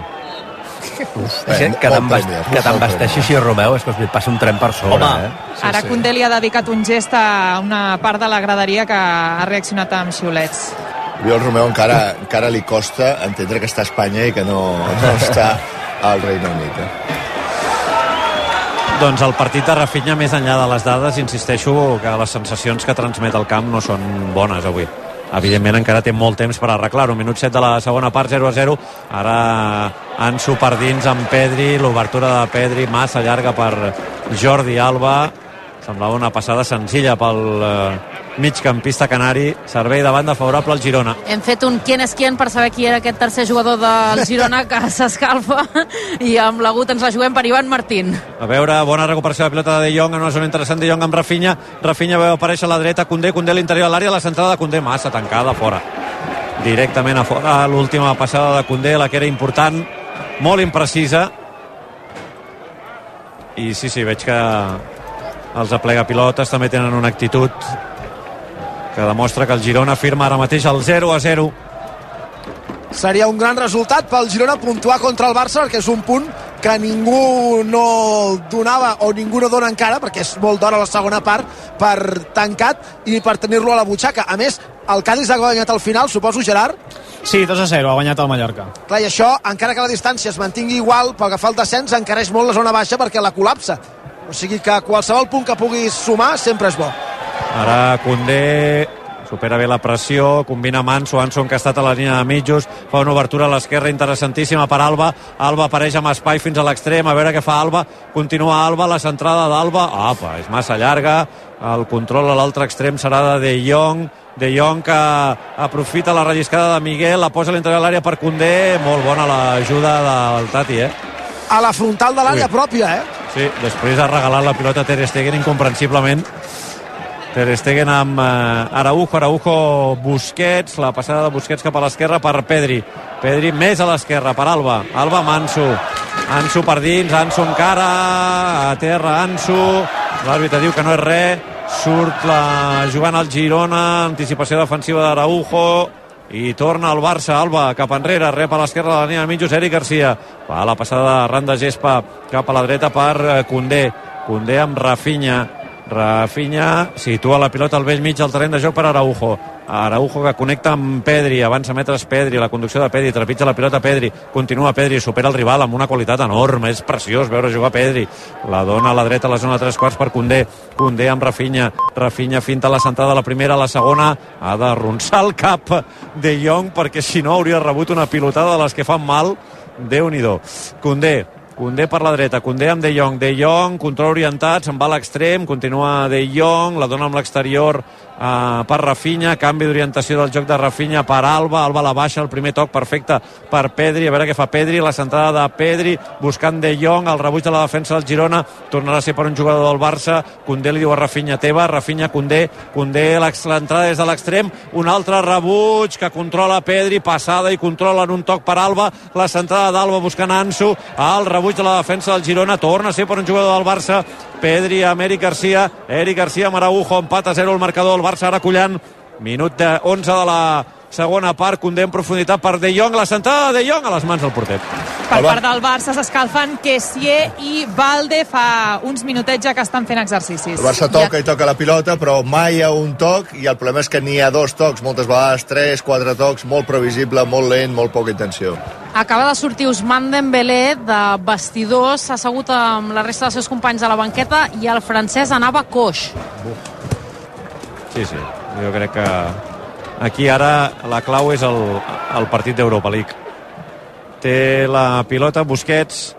Que t'embasteixi així Romeu, és que et passa un tren per sobre. Ara Koundé li ha dedicat un gest a una part de la graderia que ha reaccionat amb xiulets. Oriol Romeu encara li costa entendre que està a Espanya i que no està al Regne Unit. Doncs el partit de Rafinha, més enllà de les dades, insisteixo que les sensacions que transmet el camp no són bones avui. Evidentment encara té molt temps per arreglar-ho. Minut 7 de la segona part, 0-0. Ara Ansu per dins amb Pedri, l'obertura de Pedri massa llarga per Jordi Alba. Semblava una passada senzilla pel migcampista canari. Servei de banda favorable al Girona. Hem fet un quién és quién per saber qui era aquest tercer jugador del Girona que s'escalfa, i amb l'agut ens la juguem per Ivan Martín. A veure, bona recuperació de pilota de De Jong en una zona interessant. De Jong amb Rafinha veu aparèixer a la dreta Koundé a l'interior de l'àrea, la centrada de Koundé massa tancada, fora, directament a fora. L'última passada de Koundé, la que era important, molt imprecisa, i sí, veig que els aplegapilotes també tenen una actitud que demostra que el Girona firma ara mateix el 0-0. Seria un gran resultat pel Girona puntuar contra el Barça, perquè és un punt que ningú no donava o ningú no dona encara, perquè és molt d'hora la segona part, per tancat i per tenir-lo a la butxaca. A més, el Cádiz ha guanyat al final, suposo, Gerard? Sí, 2-0, ha guanyat el Mallorca. Clar, i això, encara que la distància es mantingui igual, pel que fa al descens, encareix molt la zona baixa perquè la col·lapsa. O sigui que qualsevol punt que puguis sumar sempre és bo. Ara Koundé supera bé la pressió, combina amb Ansu encastat a la línia de mitjos, fa una obertura a l'esquerra interessantíssima per Alba, Alba apareix amb espai fins a l'extrem, a veure què fa Alba, continua Alba, la centrada d'Alba, és massa llarga, el control a l'altre extrem serà de De Jong que aprofita la relliscada de Miguel, la posa a l'interior de l'àrea per Koundé, molt bona l'ajuda del Tati, a la frontal de l'àrea pròpia, Sí, després ha regalat la pilota a Ter Stegen incomprensiblement. Ter Stegen amb Araujo, Busquets, la passada de Busquets cap a l'esquerra per Pedri més a l'esquerra per Alba amb Ansu per dins, Ansu encara a terra, l'àrbitre diu que no és res, surt jugant al Girona, anticipació defensiva d'Araujo i torna al Barça. Alba cap enrere, rep a l'esquerra de la línia de mitjos Eric Garcia, fa la passada ran de gespa cap a la dreta per Koundé amb Rafinha situa la pilota al vell mig del terreny de joc per Araujo que connecta amb Pedri, avança metres Pedri, la conducció de Pedri, trepitja la pilota Pedri, continua Pedri, supera el rival amb una qualitat enorme, és preciós veure jugar Pedri, la dona a la dreta a la zona de 3/4 per Koundé amb Rafinha finta la centrada, la primera, la segona, ha de ronçar el cap de Jong perquè si no hauria rebut una pilotada de les que fan mal, Déu-n'hi-do. Koundé per la dreta, Koundé amb De Jong, control orientat, se'n va a l'extrem, continua De Jong, la dona amb l'exterior per Rafinha, canvi d'orientació del joc de Rafinha per Alba la baixa, el primer toc perfecte per Pedri, a veure què fa Pedri, la centrada de Pedri buscant De Jong, el rebuig de la defensa del Girona, tornarà a ser per un jugador del Barça, Koundé li diu a Rafinha teva, Koundé l'entrada des de l'extrem, un altre rebuig que controla Pedri, passada i controla en un toc per Alba, la centrada d'Alba buscant Ansu, el rebuig de la defensa del Girona, torna a ser per un jugador del Barça, Pedri amb Eric Garcia amb Araujo, empat a 0 el marcador, el Barça ara collant, minut 11 de la segona part, Koundé en profunditat per De Jong, la centrada de De Jong a les mans del porter. Per part del Barça s'escalfen Kessié i Valde, fa uns minutets ja que estan fent exercicis. El Barça toca i toca la pilota, però mai hi ha un toc, i el problema és que n'hi ha dos tocs, moltes vegades 3, 4 tocs, molt previsible, molt lent, molt poca intenció. Acaba de sortir Ousmane Dembélé de vestidors, s'ha assegut amb la resta dels seus companys a la banqueta i el francès anava coix. Sí, jo crec que aquí ara la clau és el partit d'Europa League. Té la pilota Busquets,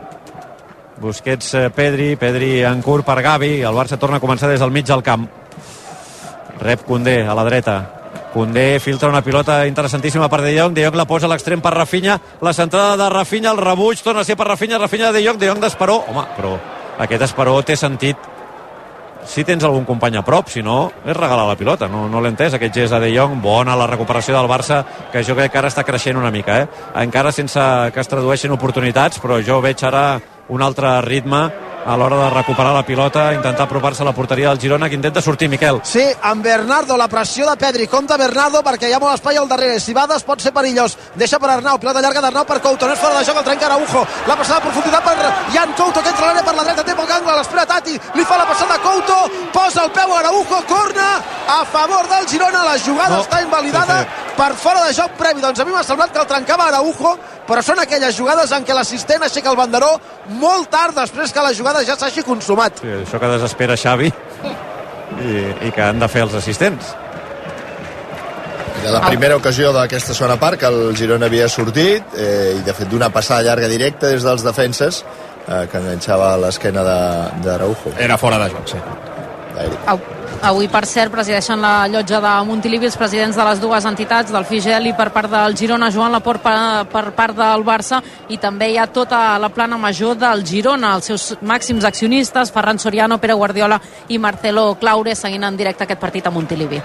Pedri en curt per Gavi, el Barça torna a començar des del mig del camp. Rep Koundé a la dreta, Koundé filtra una pilota interessantíssima per De Jong la posa a l'extrem per Rafinha, la centrada de Rafinha, el rebuig torna a ser per Rafinha de Jong d'Esperó, però aquest Esperó té sentit si tens algun company a prop, si no és regalar la pilota, no l'he entès aquest gest de Jong, bona la recuperació del Barça que jo crec que ara està creixent una mica, encara sense que es tradueixin oportunitats, però jo veig ara un altre ritme a l'hora de recuperar la pilota, intentar apropar-se a la porteria del Girona, que intenta sortir Miquel. Sí, amb Bernardo, la pressió de Pedri, compta Bernardo perquè hi ha molt espai al darrere, si Bades pot ser perillós, deixa per Arnau, pilota llarga d'Arnau per Couto, no és fora de joc, el trenca Araujo, la passada de profunditat per Jan Couto, que entra a l'àrea per la dreta, té poc angle, l'espera Tati, li fa la passada Couto, posa el peu a Araujo, corna a favor del Girona, la jugada està invalidada per fora de joc previ, doncs a mi m'ha semblat que el trencava Araujo, però són aquelles jugades en què l'assistent aixeca el banderó molt tard després que la jugada ja s'hagi consumat. Sí, això que desespera Xavi i que han de fer els assistents. Era la primera ocasió d'aquesta segona part que el Girona havia sortit i de fet d'una passada llarga directa des dels defenses que enganxava a l'esquena d'Araujo. Era fora de joc, sí. Avui, per cert, presideixen la llotja de Montilivi els presidents de les dues entitats, del Figel i per part del Girona, Joan Laporta per part del Barça, i també hi ha tota la plana major del Girona, els seus màxims accionistes, Ferran Soriano, Pere Guardiola i Marcelo Claure, seguint en directe aquest partit a Montilivi.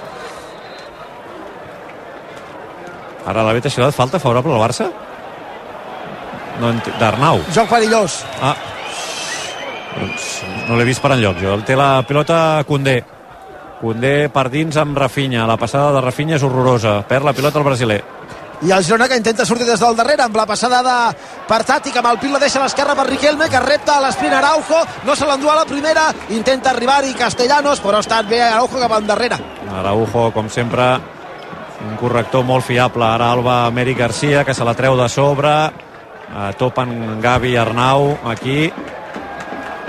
Ara l'àrbitre ha xiulat falta favorable al Barça? D'Arnau. Joc perillós. No l'he vist per enlloc, jo. El té la pilota Koundé per dins amb Rafinha, la passada de Rafinha és horrorosa, perd la pilota el brasiler. I el Girona que intenta sortir des del darrere amb la passada per Tati, que amb el pil la deixa a l'esquerra per Riquelme, que repta a l'esprint Araujo, no se l'endú a la primera, intenta arribar-hi Castellanos, però està bé Araujo cap endarrere. Araujo, com sempre, un corrector molt fiable. Ara Alba amb Eric Garcia, que se la treu de sobre, topen Gavi i Arnau aquí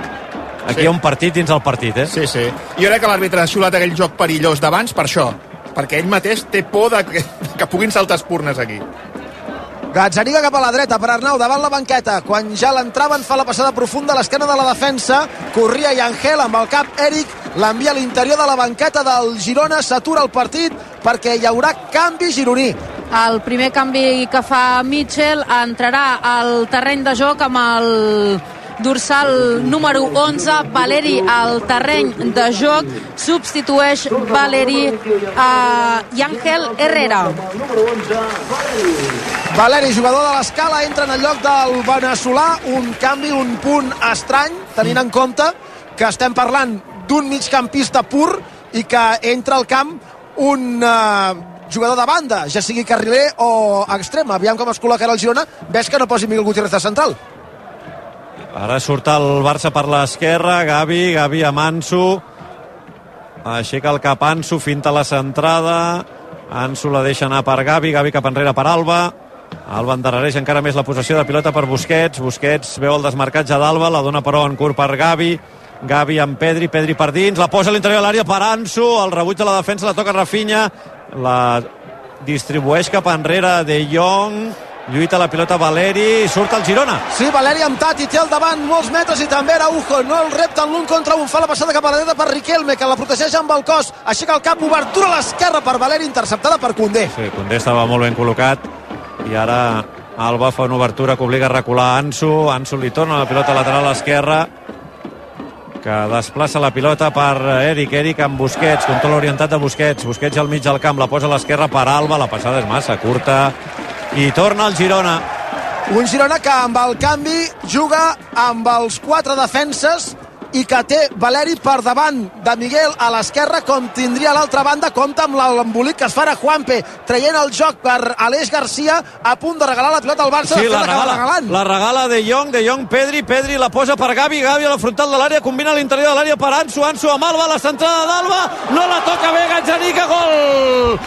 hi ha un partit dins el partit, Sí. Jo crec que l'àrbitre ha xiulat aquell joc perillós d'abans per això, perquè ell mateix té por que puguin saltar espurnes aquí. Gazzaniga cap a la dreta per Arnau, davant la banqueta. Quan ja l'entraven fa la passada profunda a l'esquena de la defensa. Corria i Angel amb el cap Eric. L'envia a l'interior de la banqueta del Girona. S'atura el partit perquè hi haurà canvi gironí. El primer canvi que fa Mitchell entrarà al terreny de joc amb el dorsal número 11, Valeri al terreny de joc, substitueix Valeri i Ángel Herrera. Valeri, jugador de l'Escala, entra en el lloc del veneçolà. Un canvi, un punt estrany, tenint en compte que estem parlant d'un migcampista pur i que entra al camp un jugador de banda, ja sigui carriler o extrem. Aviam com es col·loca el Girona. Ves que no posi Miguel Gutiérrez de central. Ara surt el Barça per l'esquerra, Gavi amb Ansu, aixeca el cap Ansu, finta la centrada, Ansu la deixa anar per Gavi cap enrere per Alba endarrereix encara més la possessió de pilota per Busquets veu el desmarcatge d'Alba, la dona però en curt per Gavi amb Pedri per dins, la posa a l'interior de l'àrea per Ansu, el rebuig de la defensa, la toca Rafinha, la distribueix cap enrere De Jong, lluita la pilota Valeri, surt el Girona. Sí, Valeri amb Tati, té al davant molts metres i també Araujo, no el repten l'un contra un, fa la passada cap a la dreta per Riquelme, que la protegeix amb el cos, aixeca el cap, obertura a l'esquerra per Valeri, interceptada per Koundé. Sí, Koundé estava molt ben col·locat i ara Alba fa una obertura que obliga a recular Ansu li torna la pilota lateral a l'esquerra, que desplaça la pilota per Eric amb Busquets, control orientat de Busquets al mig del camp, la posa a l'esquerra per Alba, la passada és massa curta i torna el Girona. Un Girona que amb el canvi juga amb els 4 defenses i que té Valeri per davant de Miguel a l'esquerra, com tindria a l'altra banda. Compta amb l'embolic que es farà Juanpe, traient el joc per Aleix Garcia, a punt de regalar la pilota al Barça. Sí, la regala De Jong, Pedri la posa per Gavi a la frontal de l'àrea, combina a l'interior de l'àrea per Ansu amb Alba, la centrada d'Alba, no la toca bé Gazzaniga, gol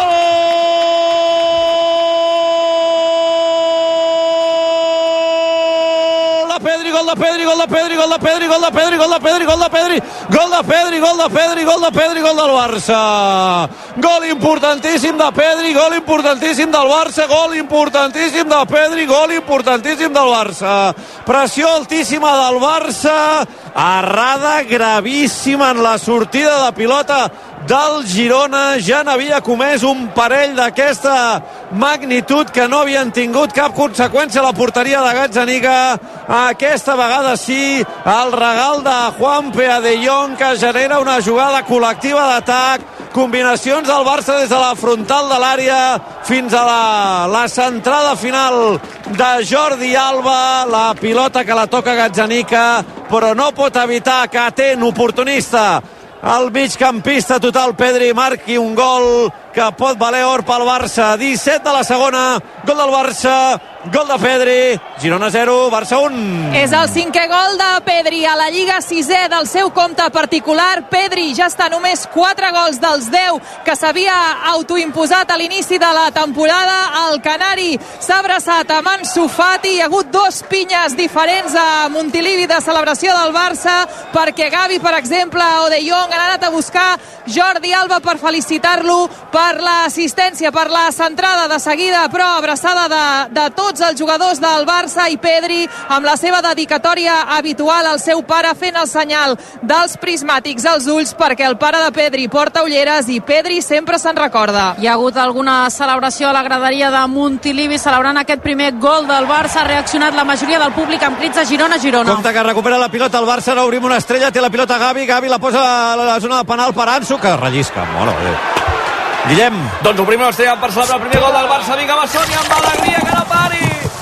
del Barça. Gol importantíssim de Pedri, gol importantíssim del Barça, gol importantíssim de Pedri, gol importantíssim del Barça. Pressió altíssima del Barça, errada gravíssima en la sortida de pilota del Girona. Ja n'havia comès un parell d'aquesta magnitud que no havien tingut cap conseqüència a la porteria de Gazzaniga. Aquesta vegada sí, el regal de Juanpe a De Jong, que genera una jugada col·lectiva d'atac, combinacions del Barça des de la frontal de l'àrea fins a la centrada final de Jordi Alba, la pilota que la toca Gazzaniga, però no pot evitar que atent oportunista el migcampista total Pedri marqui un gol que pot valer or pel Barça. 17 de la segona, gol del Barça, gol de Pedri, Girona 0, Barça 1. És el 5è gol de Pedri a la Lliga, 6è del seu compte particular. Pedri ja està només 4 gols dels 10 que s'havia autoimposat a l'inici de la temporada. El canari s'ha abraçat amb Ansu Fati, hi ha hagut 2 pinyes diferents a Montilivi de celebració del Barça, perquè Gavi, per exemple, o De Jong han anat a buscar Jordi Alba per felicitar-lo per l'assistència, per la centrada de seguida, però abraçada de tots els jugadors del Barça, i Pedri amb la seva dedicatòria habitual al seu pare, fent el senyal dels prismàtics als ulls, perquè el pare de Pedri porta ulleres i Pedri sempre se'n recorda. Hi ha hagut alguna celebració a la graderia de Montilivi celebrant aquest primer gol del Barça. Ha reaccionat la majoria del públic amb crits de Girona, Girona. Compte que recupera la pilota el Barça, n'obrim una estrella, té la pilota Gavi la posa a la zona de penal per Ansu, que rellisca molt bé. Guillem. Doncs obrim una estrella per celebrar el primer gol del Barça. Vinga, va, Sònia, amb alegria, que no pari!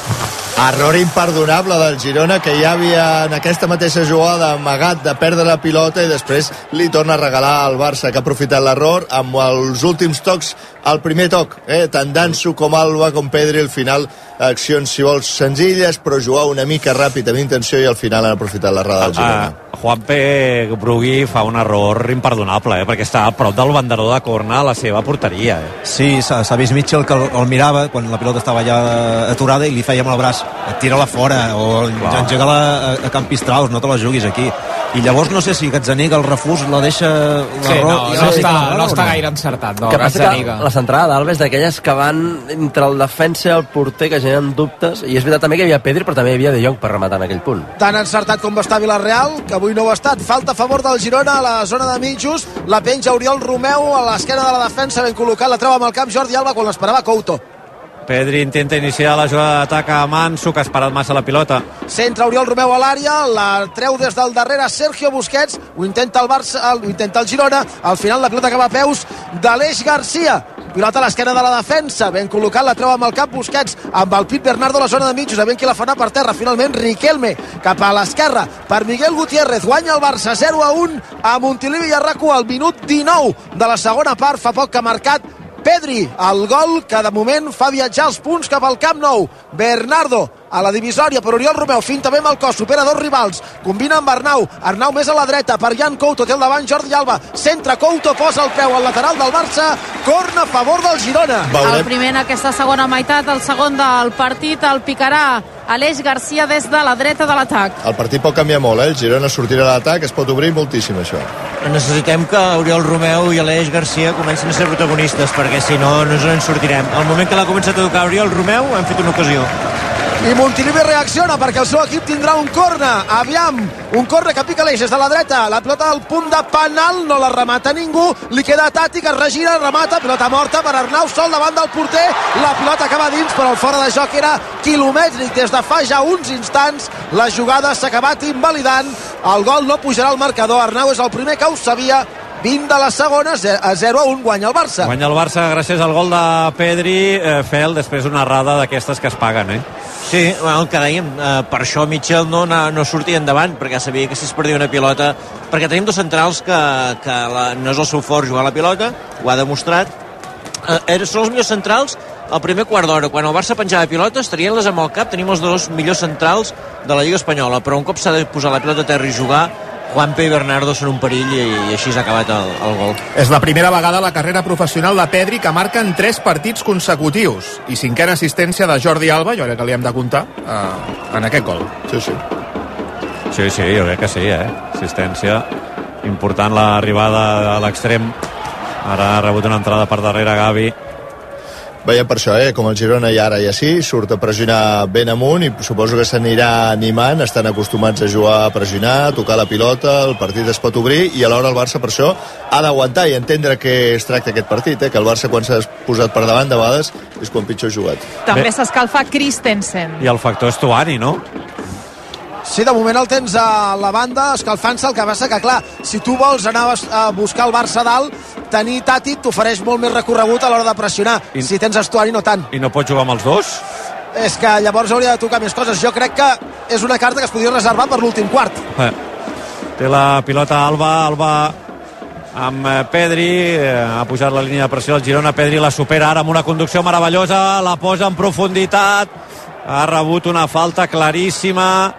Error imperdonable del Girona, que ja havia en aquesta mateixa jugada amagat de perdre la pilota i després li torna a regalar al Barça, que ha aprofitat l'error amb els últims tocs, el primer toc, tant d'Ansu com Alba com Pedri, al final accions, si vols, senzilles, però jugar una mica ràpid amb intenció, i al final han aprofitat l'errada del Girona. Juanpe Brugui fa un error imperdonable, perquè està a prop del banderó de corna a la seva porteria. Sí, s'ha vist Mitchell que el mirava quan la pilota estava ja aturada i li feia amb el braç, tira-la fora o engega-la a Campistraus, no te la juguis aquí. I llavors no sé si Gazzaniga el refús la deixa l'error. No està gaire encertat, no, que passa que la centrada d'Alba és d'aquelles que van entre el defensa i el porter, que generen dubtes, i és veritat també que hi havia Pedri, però també hi havia De Jong per rematar en aquell punt. Tan encertat com va estar Villarreal, que avui no ho ha estat. Falta a favor del Girona a la zona de mitjos, la penja Oriol Romeu a l'esquena de la defensa, ben col·locat, la treu amb el camp Jordi Alba quan l'esperava Couto. Pedri intenta iniciar la jugada d'atac a Manso, que ha esperat massa la pilota. Centra Oriol Romeu a l'àrea, la treu des del darrere Sergio Busquets, ho intenta el Barça, ho intenta el Girona, al final la pilota acaba a peus d'Aleix Garcia. Pilota a l'esquena de la defensa, ben col·locat, la treu amb el cap Busquets, amb el Pit Bernardo a la zona de mitjos, a ben qui la fa anar per terra. Finalment Riquelme cap a l'esquerra per Miguel Gutiérrez, guanya el Barça 0-1 a Montilivi i a RAC1 al minut 19 de la segona part. Fa poc que ha marcat Pedri, el gol que de moment fa viatjar els punts cap al Camp Nou. Bernardo a la divisòria per Oriol Romeu, finta bé amb el cos, supera dos rivals, combina amb Arnau més a la dreta per Jan Couto, té el davant Jordi Alba, centra Couto, posa el peu al lateral del Barça, corna a favor del Girona. El primer en aquesta segona meitat, el segon del partit el picarà Aleix Garcia des de la dreta de l'atac. El partit pot canviar molt, el Girona sortirà a l'atac, es pot obrir moltíssim això. Necessitem que Oriol Romeu i Aleix Garcia comencin a ser protagonistes, perquè si no, no ens en sortirem. Al moment que l'ha començat a tocar Oriol Romeu hem fet una ocasió. I Montilivi reacciona perquè el seu equip tindrà un corna. Aviam, un corna que pica l'eix des de la dreta, la pilota al punt de penal, no la remata ningú, li queda Tati que es regira, remata, pilota morta per Arnau, sol davant del porter, la pilota acaba dins, però el fora de joc era quilomètric. Des de fa ja uns instants la jugada s'ha acabat invalidant, el gol no pujarà al marcador. Arnau és el primer que ho sabia. 20 de la segona, a 0-1 guanya el Barça. Guanya el Barça gràcies al gol de Pedri, Fel, després una errada d'aquestes que es paguen, Sí, bueno, el que dèiem, per això Mitchell no sortia endavant, perquè sabia que si es perdia una pilota, perquè tenim dos centrals que no és el seu fort jugar la pilota, ho ha demostrat, són els millors centrals al primer quart d'hora, quan el Barça penjava pilotes, tenien-les amb el cap, tenim els dos millors centrals de la Lliga Espanyola, però un cop s'ha de posar la pilota a terra i jugar, Juanpe i Bernardo són un perill i així s'ha acabat el gol. És la primera vegada a la carrera professional de Pedri que marca en 3 partits consecutius i 5a assistència de Jordi Alba, jo crec que li hem de comptar en aquest gol. Sí, jo crec que sí, assistència important, l'arribada a l'extrem. Ara ha rebut una entrada per darrere Gavi. Veiem per això, com el Girona i ara i així, surt a pressionar ben amunt i suposo que s'anirà animant, estan acostumats a jugar a pressionar, a tocar la pilota, el partit es pot obrir i alhora el Barça per això ha d'aguantar i entendre que es tracta aquest partit, que el Barça quan s'ha posat per davant de vegades és quan pitjor ha jugat. També s'escalfa Christensen. I el factor Estuani, no? Sí, de moment el tens a la banda escalfant-se, el que passa que, clar, si tu vols anar a buscar el Barça dalt, tenir Tati t'ofereix molt més recorregut a l'hora de pressionar. Si tens Estuani, no tant. I no pots jugar amb els dos? És que llavors hauria de tocar més coses. Jo crec que és una carta que es podria reservar per l'últim quart. Té la pilota Alba amb Pedri, ha pujat la línia de pressió del Girona, Pedri la supera ara amb una conducció meravellosa, la posa en profunditat, ha rebut una falta claríssima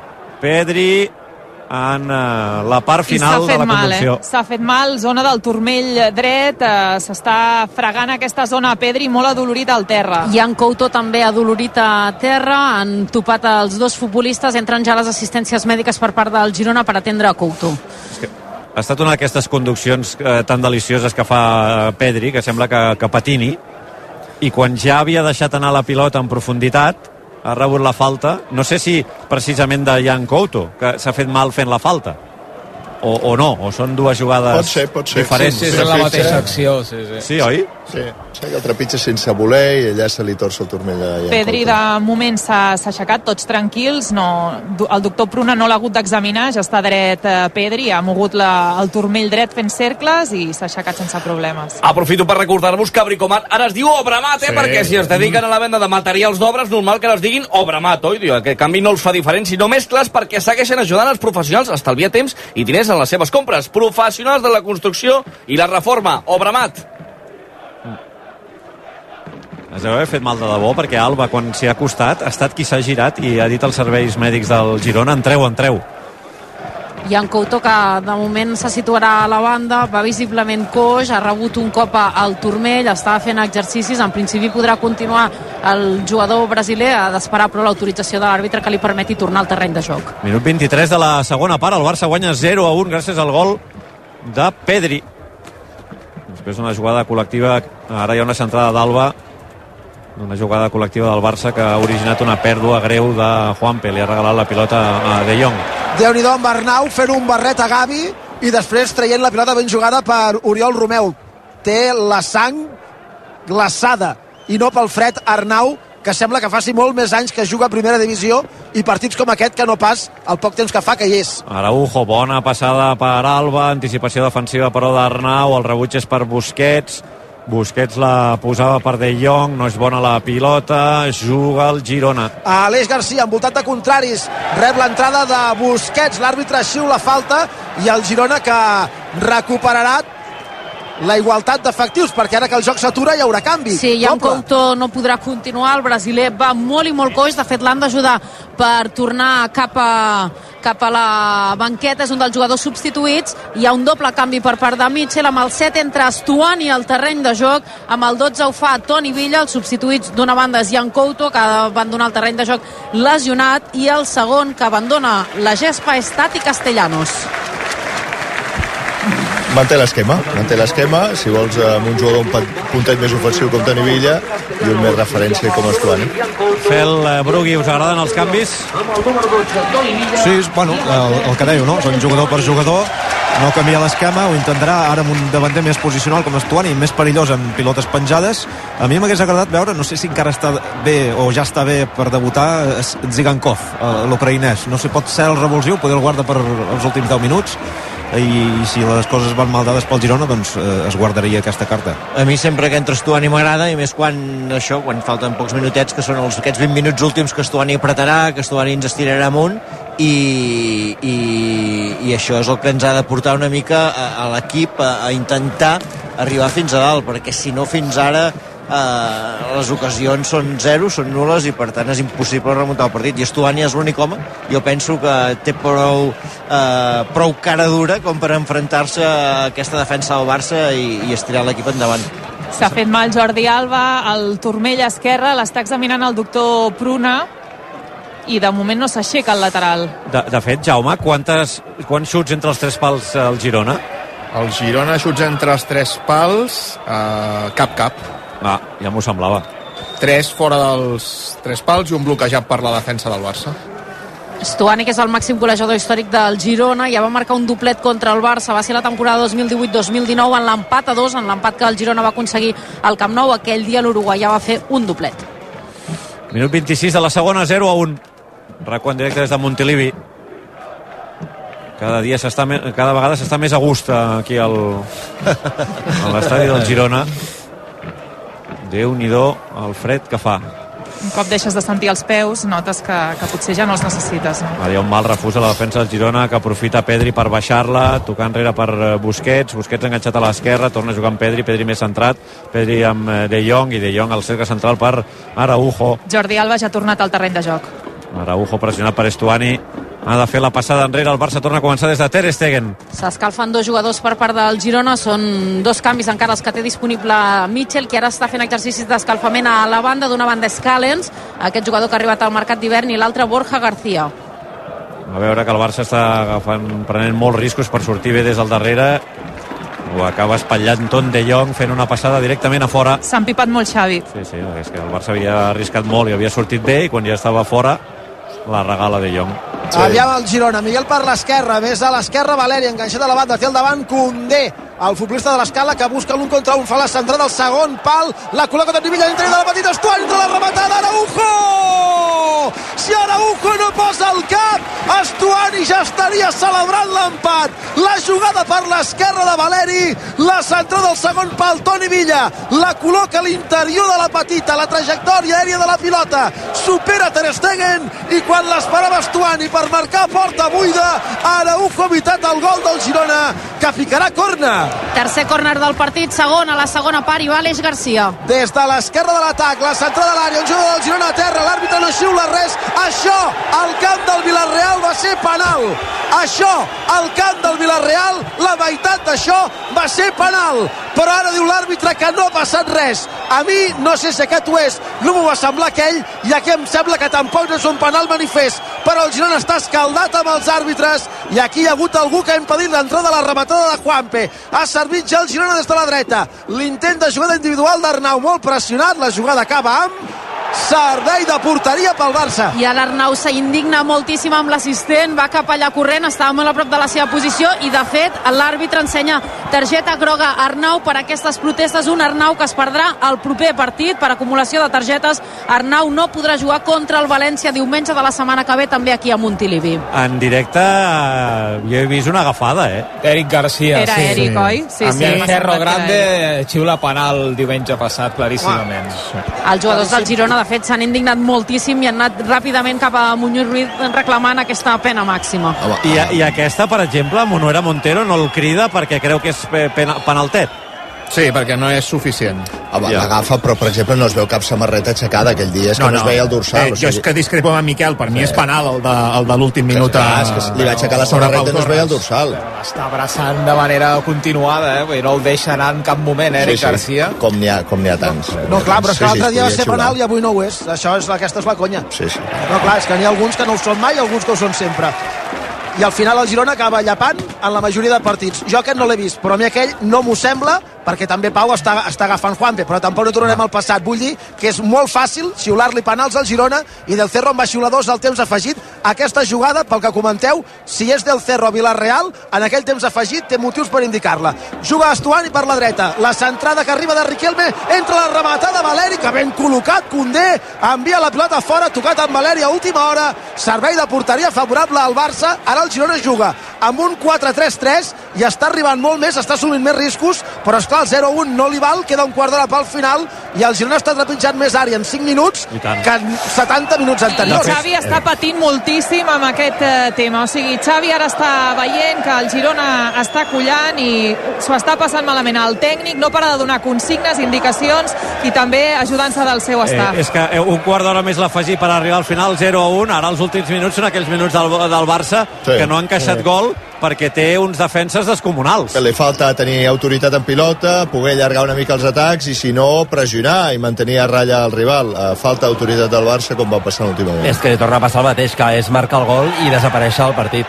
Pedri en la part final de la conducció. S'ha fet mal, zona del turmell dret, s'està fregant aquesta zona a Pedri, molt adolorit al terra. Jan Couto també adolorit a terra, han topat els dos futbolistes, entren ja les assistències mèdiques per part del Girona per atendre a Couto. Ha estat una d'aquestes conduccions tan delicioses que fa Pedri, que sembla que patini, i quan ja havia deixat anar la pilota en profunditat, ha rebut la falta, no sé si precisament de Jan Couto, que s'ha fet mal fent la falta, o no, o són dues jugades diferents. Sí, és la mateixa acció. Sí, oi? Sí, que el trepitja sense voler i allà se li torça el turmell de Jan Pedri de moment s'ha aixecat, tots tranquils, el doctor Pruna no l'ha hagut d'examinar, ja està dret Pedri, ha mogut el turmell dret fent cercles i s'ha aixecat sense problemes. Aprofito per recordar-vos que Bricomat ara es diu Obramat, perquè si es dediquen a la venda de materials d'obres, normal que es diguin Obramat, oi? Aquest canvi no els fa diferents, sinó mescles perquè segueixen ajudant els professionals a estalviar temps i diners en les seves compres. Professionals de la construcció i la reforma. Obramat. Es deu haver fet mal de debò, perquè Alba, quan s'hi ha acostat, ha estat qui s'ha girat i ha dit als serveis mèdics del Girona, entreu. Jan Couto, que de moment se situarà a la banda, va visiblement coix, ha rebut un cop al turmell, estava fent exercicis, en principi podrà continuar el jugador brasiler, ha d'esperar però l'autorització de l'àrbitre que li permeti tornar al terreny de joc. Minut 23 de la segona part, el Barça guanya 0-1 gràcies al gol de Pedri. Després d'una jugada col·lectiva, ara hi ha una centrada d'Alba, una jugada col·lectiva del Barça que ha originat una pèrdua greu de Juanpe, li ha regalat la pilota a De Jong. Déu-n'hi-do amb Arnau fent un barret a Gavi i després traient la pilota ben jugada per Oriol Romeu. Té la sang glaçada i no pel fred Arnau, que sembla que faci molt més anys que juga a primera divisió i partits com aquest que no pas el poc temps que fa que hi és. Araujo, bona passada per Alba, anticipació defensiva però d'Arnau, el rebuig és per Busquets la posava per De Jong, no és bona la pilota, juga el Girona. Aleix Garcia, envoltat de contraris, rep l'entrada de Busquets, l'àrbitre xiula falta i el Girona que recuperarà la igualtat d'efectius, perquè ara que el joc s'atura hi haurà canvi. Sí, Jan Couto no podrà continuar, el brasiler va molt i molt coix, de fet l'han d'ajudar per tornar cap a la banqueta, és un dels jugadors substituïts, hi ha un doble canvi per part de Mitchell, amb el 7 entre Stuani al terreny de joc, amb el 12 ho fa Toni Villa, els substituïts d'una banda és Jan Couto, que ha d'abandonar el terreny de joc lesionat, i el segon que abandona la gespa és Tati Castellanos. Manté l'esquema, si vols amb un jugador un puntet més ofensiu com Toni Villa i un més referència com Stuani. Fel, Brugui, us agraden els canvis? Sí, bueno, el que dèieu, no? Són jugador per jugador, no canvia l'esquema, ho intentarà ara amb un davanter més posicional com Stuani, més perillós amb pilotes penjades. A mi m'hagués agradat veure, no sé si encara està bé o ja està bé per debutar, Zigankov, l'ucraïnès. No sé, pot ser el revulsiu, poder el guarda per els últims 10 minuts, i si les coses van mal dades pel Girona, doncs es guardaria aquesta carta. A mi sempre que entra Stuani m'agrada, i més quan falten pocs minutets, que són aquests 20 minuts últims que Stuani apretarà, que Stuani ens estirarà amunt, i això és el que ens ha de portar una mica a l'equip a intentar arribar fins a dalt, perquè si no fins ara les ocasions són zero, són nules, i per tant és impossible remuntar el partit, i Stuani és l'únic home, jo penso que té prou cara dura com per enfrontar-se a aquesta defensa del Barça i estirar l'equip endavant. S'ha fet mal Jordi Alba, el turmell esquerre l'està examinant el doctor Pruna, i de moment no s'aixeca el lateral. De fet, Jaume, quants xuts entre els 3 pals al Girona? El Girona xuts entre els 3 pals, cap. Ja m'ho semblava. 3 fora dels 3 pals i un bloquejat per la defensa del Barça. Stuani, que és el màxim golejador històric del Girona, ja va marcar un doblet contra el Barça, va ser la temporada 2018-2019 en l'empat a 2, en l'empat que el Girona va aconseguir al Camp Nou. Aquell dia l'uruguaià va fer un doblet. Minut 26 de la segona, 0-1. RAC1 en directe des de Montilivi. Cada vegada s'està més a gust aquí a l'estadi del Girona. Déu-n'hi-do el fred que fa. Un cop deixes de sentir els peus, notes que potser ja no els necessites. Ara hi ha un mal refús a la defensa del Girona, que aprofita Pedri per baixar-la, tocar enrere per Busquets enganxat a l'esquerra, torna a jugar amb Pedri més centrat, Pedri amb De Jong, i De Jong al cercle central per Araujo. Jordi Alba ja ha tornat al terreny de joc. Araujo pressionat per Stuani, ha de fer la passada enrere, el Barça torna a començar des de Ter Stegen. S'escalfen 2 jugadors per part del Girona, són 2 canvis encara els que té disponible Mitchell, que ara està fent exercicis d'escalfament a la banda, d'una banda és Callens, aquest jugador que ha arribat al mercat d'hivern, i l'altre Borja García. A veure que el Barça està prenent molts riscos per sortir bé des del darrere, ho acaba espatllant tot De Jong, fent una passada directament a fora. S'ha empipat molt Xavi. Sí, és que el Barça havia arriscat molt i havia sortit bé, i quan ja estava fora la regala De Jong. Aviam el Girona, Miguel per l'esquerra, més a l'esquerra Valeri, enganxat a la banda, té el davant Koundé, el futbolista de l'Escala, que busca l'un contra un, fa la centrada al segon pal, la col·loca Toni Villa dintre de la petita, Stuani entre la rematada, Araujo! Si Araujo no posa el cap, Stuani ja estaria celebrant l'empat. La jugada per l'esquerra de Valeri, la centrada al segon pal, Toni Villa, la col·loca a l'interior de la petita, la trajectòria aèria de la pilota supera Ter Stegen, i quan l'esperava Stuani per marcar porta buida. Araujo ha evitat el gol del Girona, que ficarà córner. Tercer córner del partit, segon a la segona part, i va Aleix Garcia. Des de l'esquerra de l'atac, la centrada de l'àrea, un jugador del Girona a terra, l'àrbitre no xiula res. Això, al camp del Villarreal, va ser penal. Això, al camp del Villarreal, la meitat d'això va ser penal. Però ara diu l'àrbitre que no ha passat res. A mi, no sé si aquest ho és, no m'ho va semblar aquell, i aquí em sembla que tampoc no és un penal manifest. Però el Girona està escaldat amb els àrbitres, i aquí hi ha hagut algú que ha impedit l'entrada de la rematada de Juanpe. Ha servit ja el Girona des de la dreta. L'intent de jugada individual d'Arnau, molt pressionat, la jugada acaba amb servei de porteria pel Barça. I l'Arnau s'indigna moltíssim amb l'assistent, va cap allà corrent, estava molt a prop de la seva posició, i de fet l'àrbitre ensenya targeta groga a Arnau per aquestes protestes, un Arnau que es perdrà el proper partit per acumulació de targetes. Arnau no podrà jugar contra el València diumenge de la setmana que ve, també aquí a Montilivi. En directe jo he vist una agafada, Eric Garcia. Era sí, Eric, sí. oi? Sí, a mi el Cerro Era Grande xiula penal diumenge passat, claríssimament. Els jugadors del Girona, de fet, s'han indignat moltíssim i han anat ràpidament cap a Muñoz Ruiz reclamant aquesta pena màxima. I aquesta, per exemple, Monuera Montero no el crida perquè creu que és penaltet. Sí, perquè no és suficient. L'agafa, però per exemple no es veu cap samarreta aixecada aquell dia, és que no es veia el dorsal. Jo és que discrepo amb en Miquel, per mi és penal el de l'últim minut. És que li va aixecar la samarreta i no es veia el dorsal. Està abraçant de manera continuada, no el deixa anar en cap moment, Eric Garcia. Com n'hi ha tants. No, clar, però és que l'altre dia va ser penal i avui no ho és. Aquesta és la conya. Sí. No, clar, és que n'hi ha alguns que no ho són mai i alguns que ho són sempre. I al final el Girona acaba llapant en la majoria de partits. Jo aquest no l'he vist, però a mi aquell no m'ho sembla, perquè també Pau està agafant Juanpe, però tampoc no tornarem al passat. Vull dir que és molt fàcil xiular-li penals al Girona, i Del Cerro en va xiular 2 al temps afegit. Aquesta jugada, pel que comenteu, si és Del Cerro a Villarreal, en aquell temps afegit té motius per indicar-la. Juga Estuani per la dreta, la centrada que arriba de Riquelme, entra la rematada de Valeri, que ben col·locat, Koundé envia la pilota fora, tocat amb Valeri a última hora, servei de porteria favorable al Barça. Ara el Girona juga amb un 4-3-3 i està arribant molt més, està assumint més riscos, però esclar, el 0-1 no li val, queda un quart d'hora pel final i el Girona està trepitjant més àrea en 5 minuts que en 70 minuts anteriors. I Xavi està patint moltíssim amb aquest tema, o sigui, Xavi ara està veient que el Girona està collant i s'ho està passant malament. El tècnic no para de donar consignes, indicacions i també ajudant-se del seu staff. És que un quart d'hora més l'afegir per arribar al final, 0-1, ara els últims minuts són aquells minuts del Barça que no han encaixat gol perquè té uns defenses descomunals. Li falta tenir autoritat en pilota, poder allargar una mica els atacs i, si no, pressionar i mantenir a ratlla el rival. Falta autoritat del Barça, com va passar l'últim moment. És que torna a passar el mateix, que és marcar el gol i desaparèixer el partit.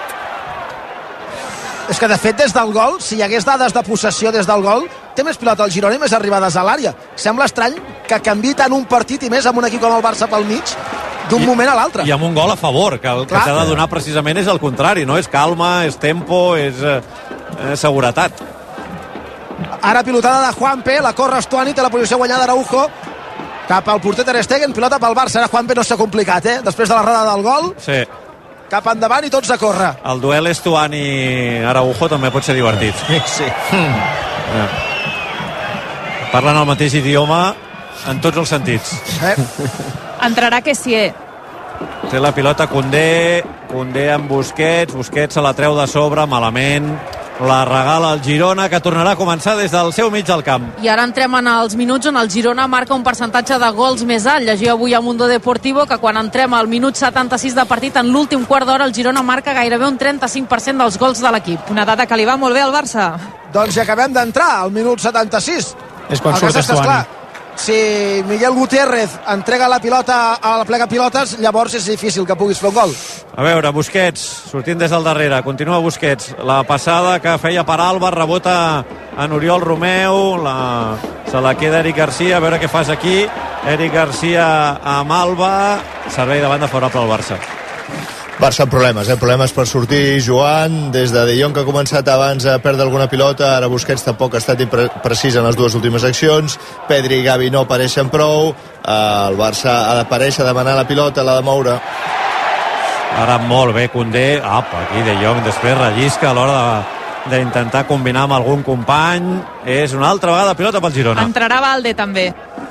És que, de fet, des del gol, si hi hagués dades de possessió des del gol, té més pilota el Girona i més arribades a l'àrea. Sembla estrany que canviï tant un partit, i més amb un equip com el Barça pel mig, d'un moment a l'altre. I amb un gol a favor, que el que s'ha de donar precisament és el contrari, no? És calma, és tempo, és seguretat. Ara pilotada de Juanpe, la corre Estuani, té la posició guanyada Araujo, cap al porter Ter Stegen, pilota pel Barça. Ara Juanpe no s'ha complicat, després de la rada del gol. Sí. Cap endavant i tots a córrer. El duel Estuani-Araujo també pot ser divertit. Sí. Parlen el mateix idioma en tots els sentits. Entrarà Kessié. Té la pilota Koundé amb Busquets se la treu de sobre, malament, la regala el Girona, que tornarà a començar des del seu mig del camp. I ara entrem en els minuts on el Girona marca un percentatge de gols més alt. Llegia avui a Mundo Deportivo que quan entrem al minut 76 de partit, en l'últim quart d'hora, el Girona marca gairebé un 35% dels gols de l'equip. Una data que li va molt bé al Barça. Doncs ja acabem d'entrar al minut 76. És quan surt Estuani. Si Miguel Gutiérrez entrega la pilota a la plega pilotes, llavors és difícil que puguis fer un gol. A veure, Busquets, sortint des del darrere, continua Busquets, la passada que feia per Alba, rebota en Oriol Romeu, se la queda Eric Garcia, a veure què fas aquí, Eric Garcia amb Alba, servei de banda favorable al Barça. Barça amb problemes per sortir jugant, des de Jong que ha començat abans a perdre alguna pilota, ara Busquets tampoc ha estat precís en les dues últimes accions, Pedri i Gavi no apareixen prou, el Barça ha d'aparèixer, demanar la pilota, l'ha de moure. Ara molt bé Koundé, aquí De Jong després rellisca a l'hora d'intentar combinar amb algun company, és una altra vegada pilota pel Girona. Entrarà Valde també.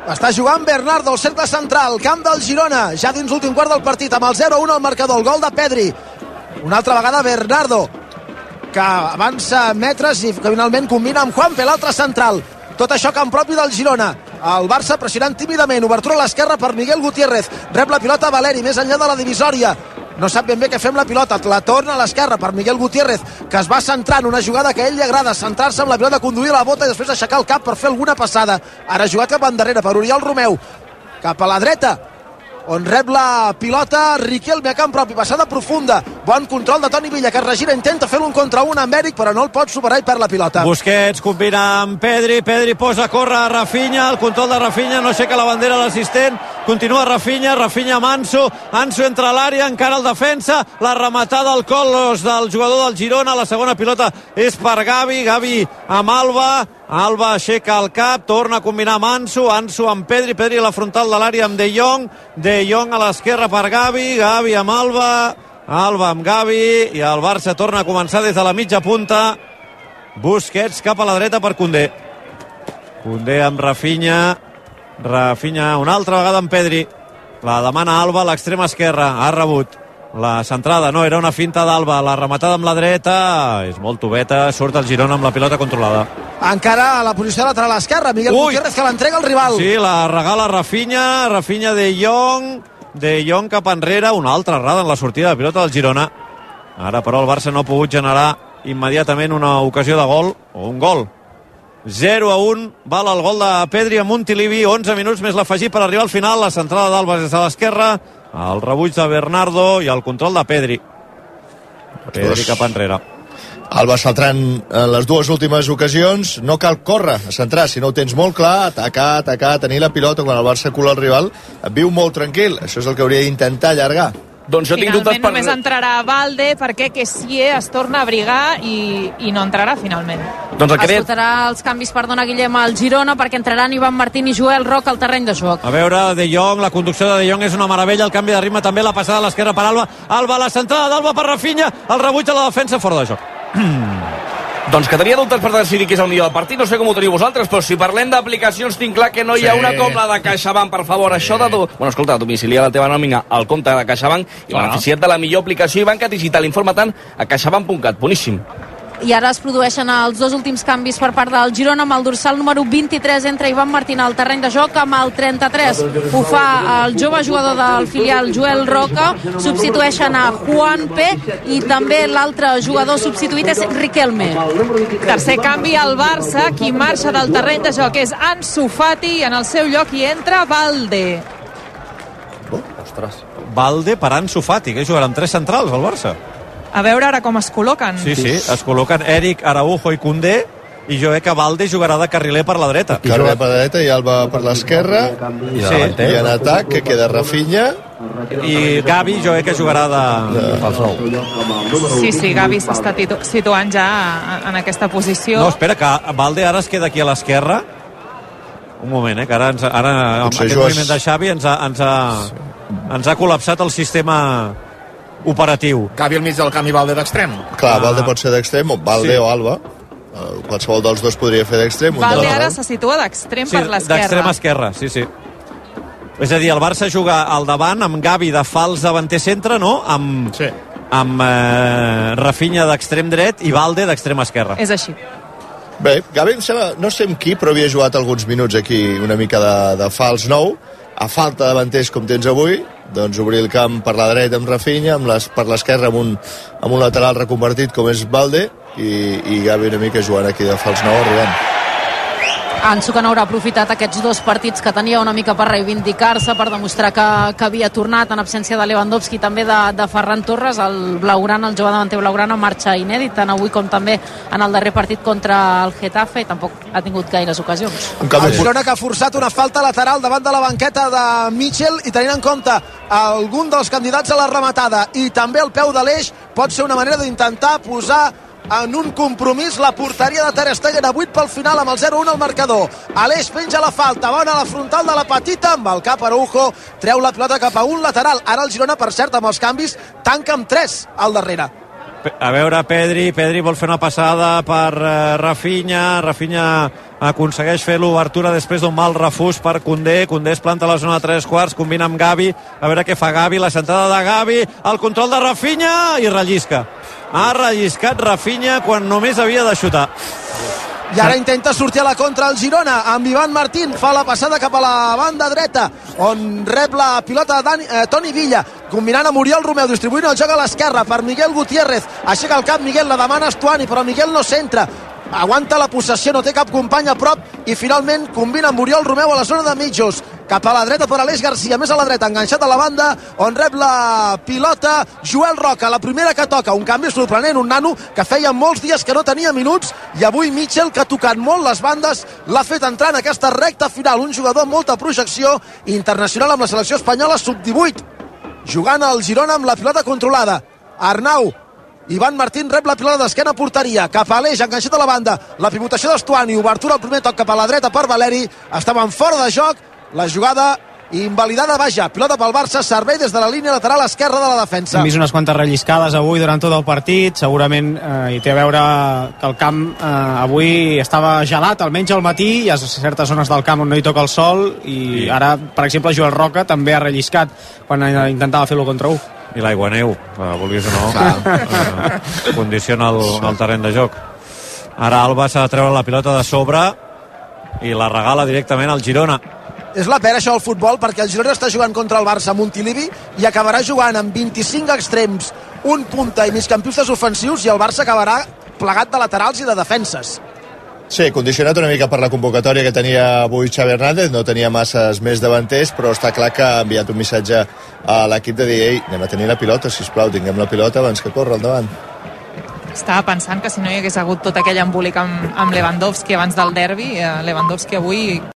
Està jugant Bernardo, el cercle central, camp del Girona, ja dins l'últim quart del partit, amb el 0-1 al marcador, el gol de Pedri. Una altra vegada Bernardo, que avança metres i que finalment combina amb Juanpe, l'altre central. Tot això camp propi del Girona. El Barça pressionant tímidament, obertura a l'esquerra per Miguel Gutiérrez. Rep la pilota Valeri, més enllà de la divisòria. No sap ben bé què fem la pilota, la torna a l'esquerra per Miguel Gutiérrez, que es va centrant, una jugada que a ell li agrada, centrar-se amb la pilota, conduir la bota i després aixecar el cap per fer alguna passada. Ara jugat cap endarrere per Oriol Romeu, cap a la dreta, on rep la pilota Riquelme a camp propi, passada profunda, bon control de Toni Villa, que es regira, intenta fer un contra un amb Eric, però no el pot superar i perd la pilota. Busquets combina amb Pedri, Pedri posa a córrer a Rafinha, el control de Rafinha, no aixeca la bandera l'assistent, continua Rafinha, Rafinha amb Ansu, Ansu entra a l'àrea, encara el defensa, la rematada al colos del jugador del Girona, la segona pilota és per Gavi, Gavi amb Alba aixeca el cap, torna a combinar amb Ansu, Ansu amb Pedri, Pedri a la frontal de l'àrea amb De Jong a l'esquerra per Gavi, Gavi amb Alba amb Gavi, i el Barça torna a començar des de la mitja punta. Busquets cap a la dreta per Koundé amb Rafinha una altra vegada amb Pedri, la demana Alba a l'extrema esquerra, ha rebut la centrada, no, era una finta d'Alba, la rematada amb la dreta, és molt tubeta, surt el Girona amb la pilota controlada. Encara a la posició lateral esquerra, Miguel Gutiérrez, que l'entrega al rival. Sí, la regala Rafinha De Jong cap enrere, una altra errada en la sortida de pilota del Girona. Ara però el Barça no ha pogut generar immediatament una ocasió de gol, o un gol. 0-1, val el gol de Pedri a Montilivi, 11 minuts més l'afegit per arribar al final, la centrada d'Alba des de l'esquerra, el rebuig de Bernardo i el control de Pedri cap enrere. Alba centrant en les dues últimes ocasions, no cal córrer a centrar, si no ho tens molt clar, atacar, tenir la pilota quan el Barça cula el rival, et viu molt tranquil, això és el que hauria d'intentar allargar. Doncs jo tinc dubtes per... només entrarà Valde perquè Kessié es torna a abrigar i no entrarà finalment. Doncs escoltarà els canvis, perdona Guillem, al Girona perquè entraran Ivan Martín i Joel Roca al terreny de joc. A veure, De Jong, la conducció de De Jong és una meravella, el canvi de ritme també, la passada a l'esquerra per Alba, la centrada d'Alba per Rafinha, el rebuig a la defensa fora de joc. Doncs que tenia dubtes per decidir qui és el millor del partit, no sé com ho teniu vosaltres, però si parlem d'aplicacions tinc clar que no hi ha una com la de CaixaBank, per favor, això de... Bueno, escolta, domicilia la teva nòmina al compte de CaixaBank i beneficia't de la millor aplicació i banca digital. Informa-te'n a caixabank.cat. Boníssim. I ara es produeixen els dos últims canvis per part del Girona, amb el dorsal número 23 entra Ivan Martín al terreny de joc, amb el 33 ho fa el jove jugador del filial Joel Roca, substitueixen a Juanpe i també l'altre jugador substituït és Riquelme. Tercer canvi al Barça, qui marxa del terreny de joc és Ansu Fati i en el seu lloc hi entra Valde. Valde per Ansu Fati, que jugarà amb tres centrals al Barça. A veure ara com es col·loquen. Sí, es col·loquen Eric, Araujo i Koundé, i jo que Valde jugarà de carriler per la dreta. Carriler per la dreta i Alba per l'esquerra, i en atac que queda Rafinha i Gavi, jo que jugarà de... Sí, Gavi s'està situant ja en aquesta posició. No, espera, que Valde ara es queda aquí a l'esquerra. Un moment, que ara amb aquest moviment de Xavi ens ha col·lapsat el sistema operatiu. Gavi al mig del camp i Valde d'extrem. Clar, Valde pot ser d'extrem, o Valde o Alba. Qualsevol dels dos podria fer d'extrem. Valde ara se situa d'extrem per l'esquerra. D'extrem esquerra, sí. És a dir, el Barça juga al davant amb Gavi de fals davanter centre, no? Amb Rafinha d'extrem dret i Valde d'extrem esquerra. És així. Bé, Gavi em sembla, no sé amb qui, però havia jugat alguns minuts aquí una mica de fals nou, a falta de davanters com tens avui, doncs obrir el camp per la dreta amb Rafinha, per l'esquerra amb un lateral reconvertit com és Valde, i Gavi una mica jugant aquí de fals nou arribant. Ansu, que no haurà aprofitat aquests dos partits que tenia una mica per reivindicar-se, per demostrar que havia tornat en absència de Lewandowski, també de Ferran Torres, el blaugrana, el jove davanter blaugrana, marxa inèdit, tant avui com també en el darrer partit contra el Getafe, i tampoc ha tingut gaires ocasions. El Girona que ha forçat una falta lateral davant de la banqueta de Mitchell, i tenint en compte algun dels candidats a la rematada i també el peu de l'eix, pot ser una manera d'intentar posar en un compromís la porteria de Ter Stegen a 8 pel final amb el 0-1 al marcador. Aleix penja la falta, bona a la frontal de la petita, amb el cap Araujo treu la pilota cap a un lateral. Ara el Girona, per cert, amb els canvis tanca amb 3 al darrere. A veure, Pedri vol fer una passada per Rafinha aconsegueix fer l'obertura després d'un mal refús per Koundé. Koundé es planta a la zona de 3/4, combina amb Gavi, a veure què fa Gavi, la centrada de Gavi, el control de Rafinha i rellisca. Ha relliscat Rafinha quan només havia de xutar. I ara intenta sortir a la contra el Girona amb Ivan Martín, fa la passada cap a la banda dreta on rep la pilota Toni Villa, combinant amb Oriol Romeu, distribuint el joc a l'esquerra per Miguel Gutiérrez, aixeca el cap Miguel, la demana Stuani, però Miguel no centra, aguanta la possessió, no té cap company a prop i finalment combina amb Oriol Romeu a la zona de mitjos, cap a la dreta per Aleix Garcia, més a la dreta, enganxat a la banda on rep la pilota Joel Roca, la primera que toca, un canvi sorprenent, un nano que feia molts dies que no tenia minuts i avui Mitchell, que ha tocat molt les bandes, l'ha fet entrar en aquesta recta final, un jugador amb molta projecció, internacional amb la selecció espanyola sub-18, jugant al Girona amb la pilota controlada. Arnau, Ivan Martín rep la pilota d'esquena a porteria, cap a l'eix, enganxat a la banda, la pivotació d'Estuani, obertura al primer toc cap a la dreta per Valeri, estaven fora de joc, la jugada invalidada, vaja, pilota pel Barça, servei des de la línia lateral esquerra de la defensa. Hem vist unes quantes relliscades avui durant tot el partit, segurament hi té a veure que el camp avui estava gelat, almenys al matí, hi ha certes zones del camp on no hi toca el sol, i ara, per exemple, Joel Roca també ha relliscat quan intentava fer l'1 contra 1. I l'aiguaneu, vulguis o no, condiciona el terreny de joc. Ara Alba s'ha de treure la pilota de sobre i la regala directament al Girona. És la pera això del futbol, perquè el Girona està jugant contra el Barça a Montilivi i acabarà jugant amb 25 extrems, un punta i migcampistes ofensius, i el Barça acabarà plegat de laterals i de defenses. Sí, condicionat una mica per la convocatòria que tenia avui Xavi Hernández, no tenia masses més davanters, però està clar que ha enviat un missatge a l'equip de dir, ei, anem a tenir la pilota, sisplau, tinguem la pilota abans que corre al davant. Estava pensant que si no hi hagués hagut tot aquell embolic amb Lewandowski abans del derbi, Lewandowski avui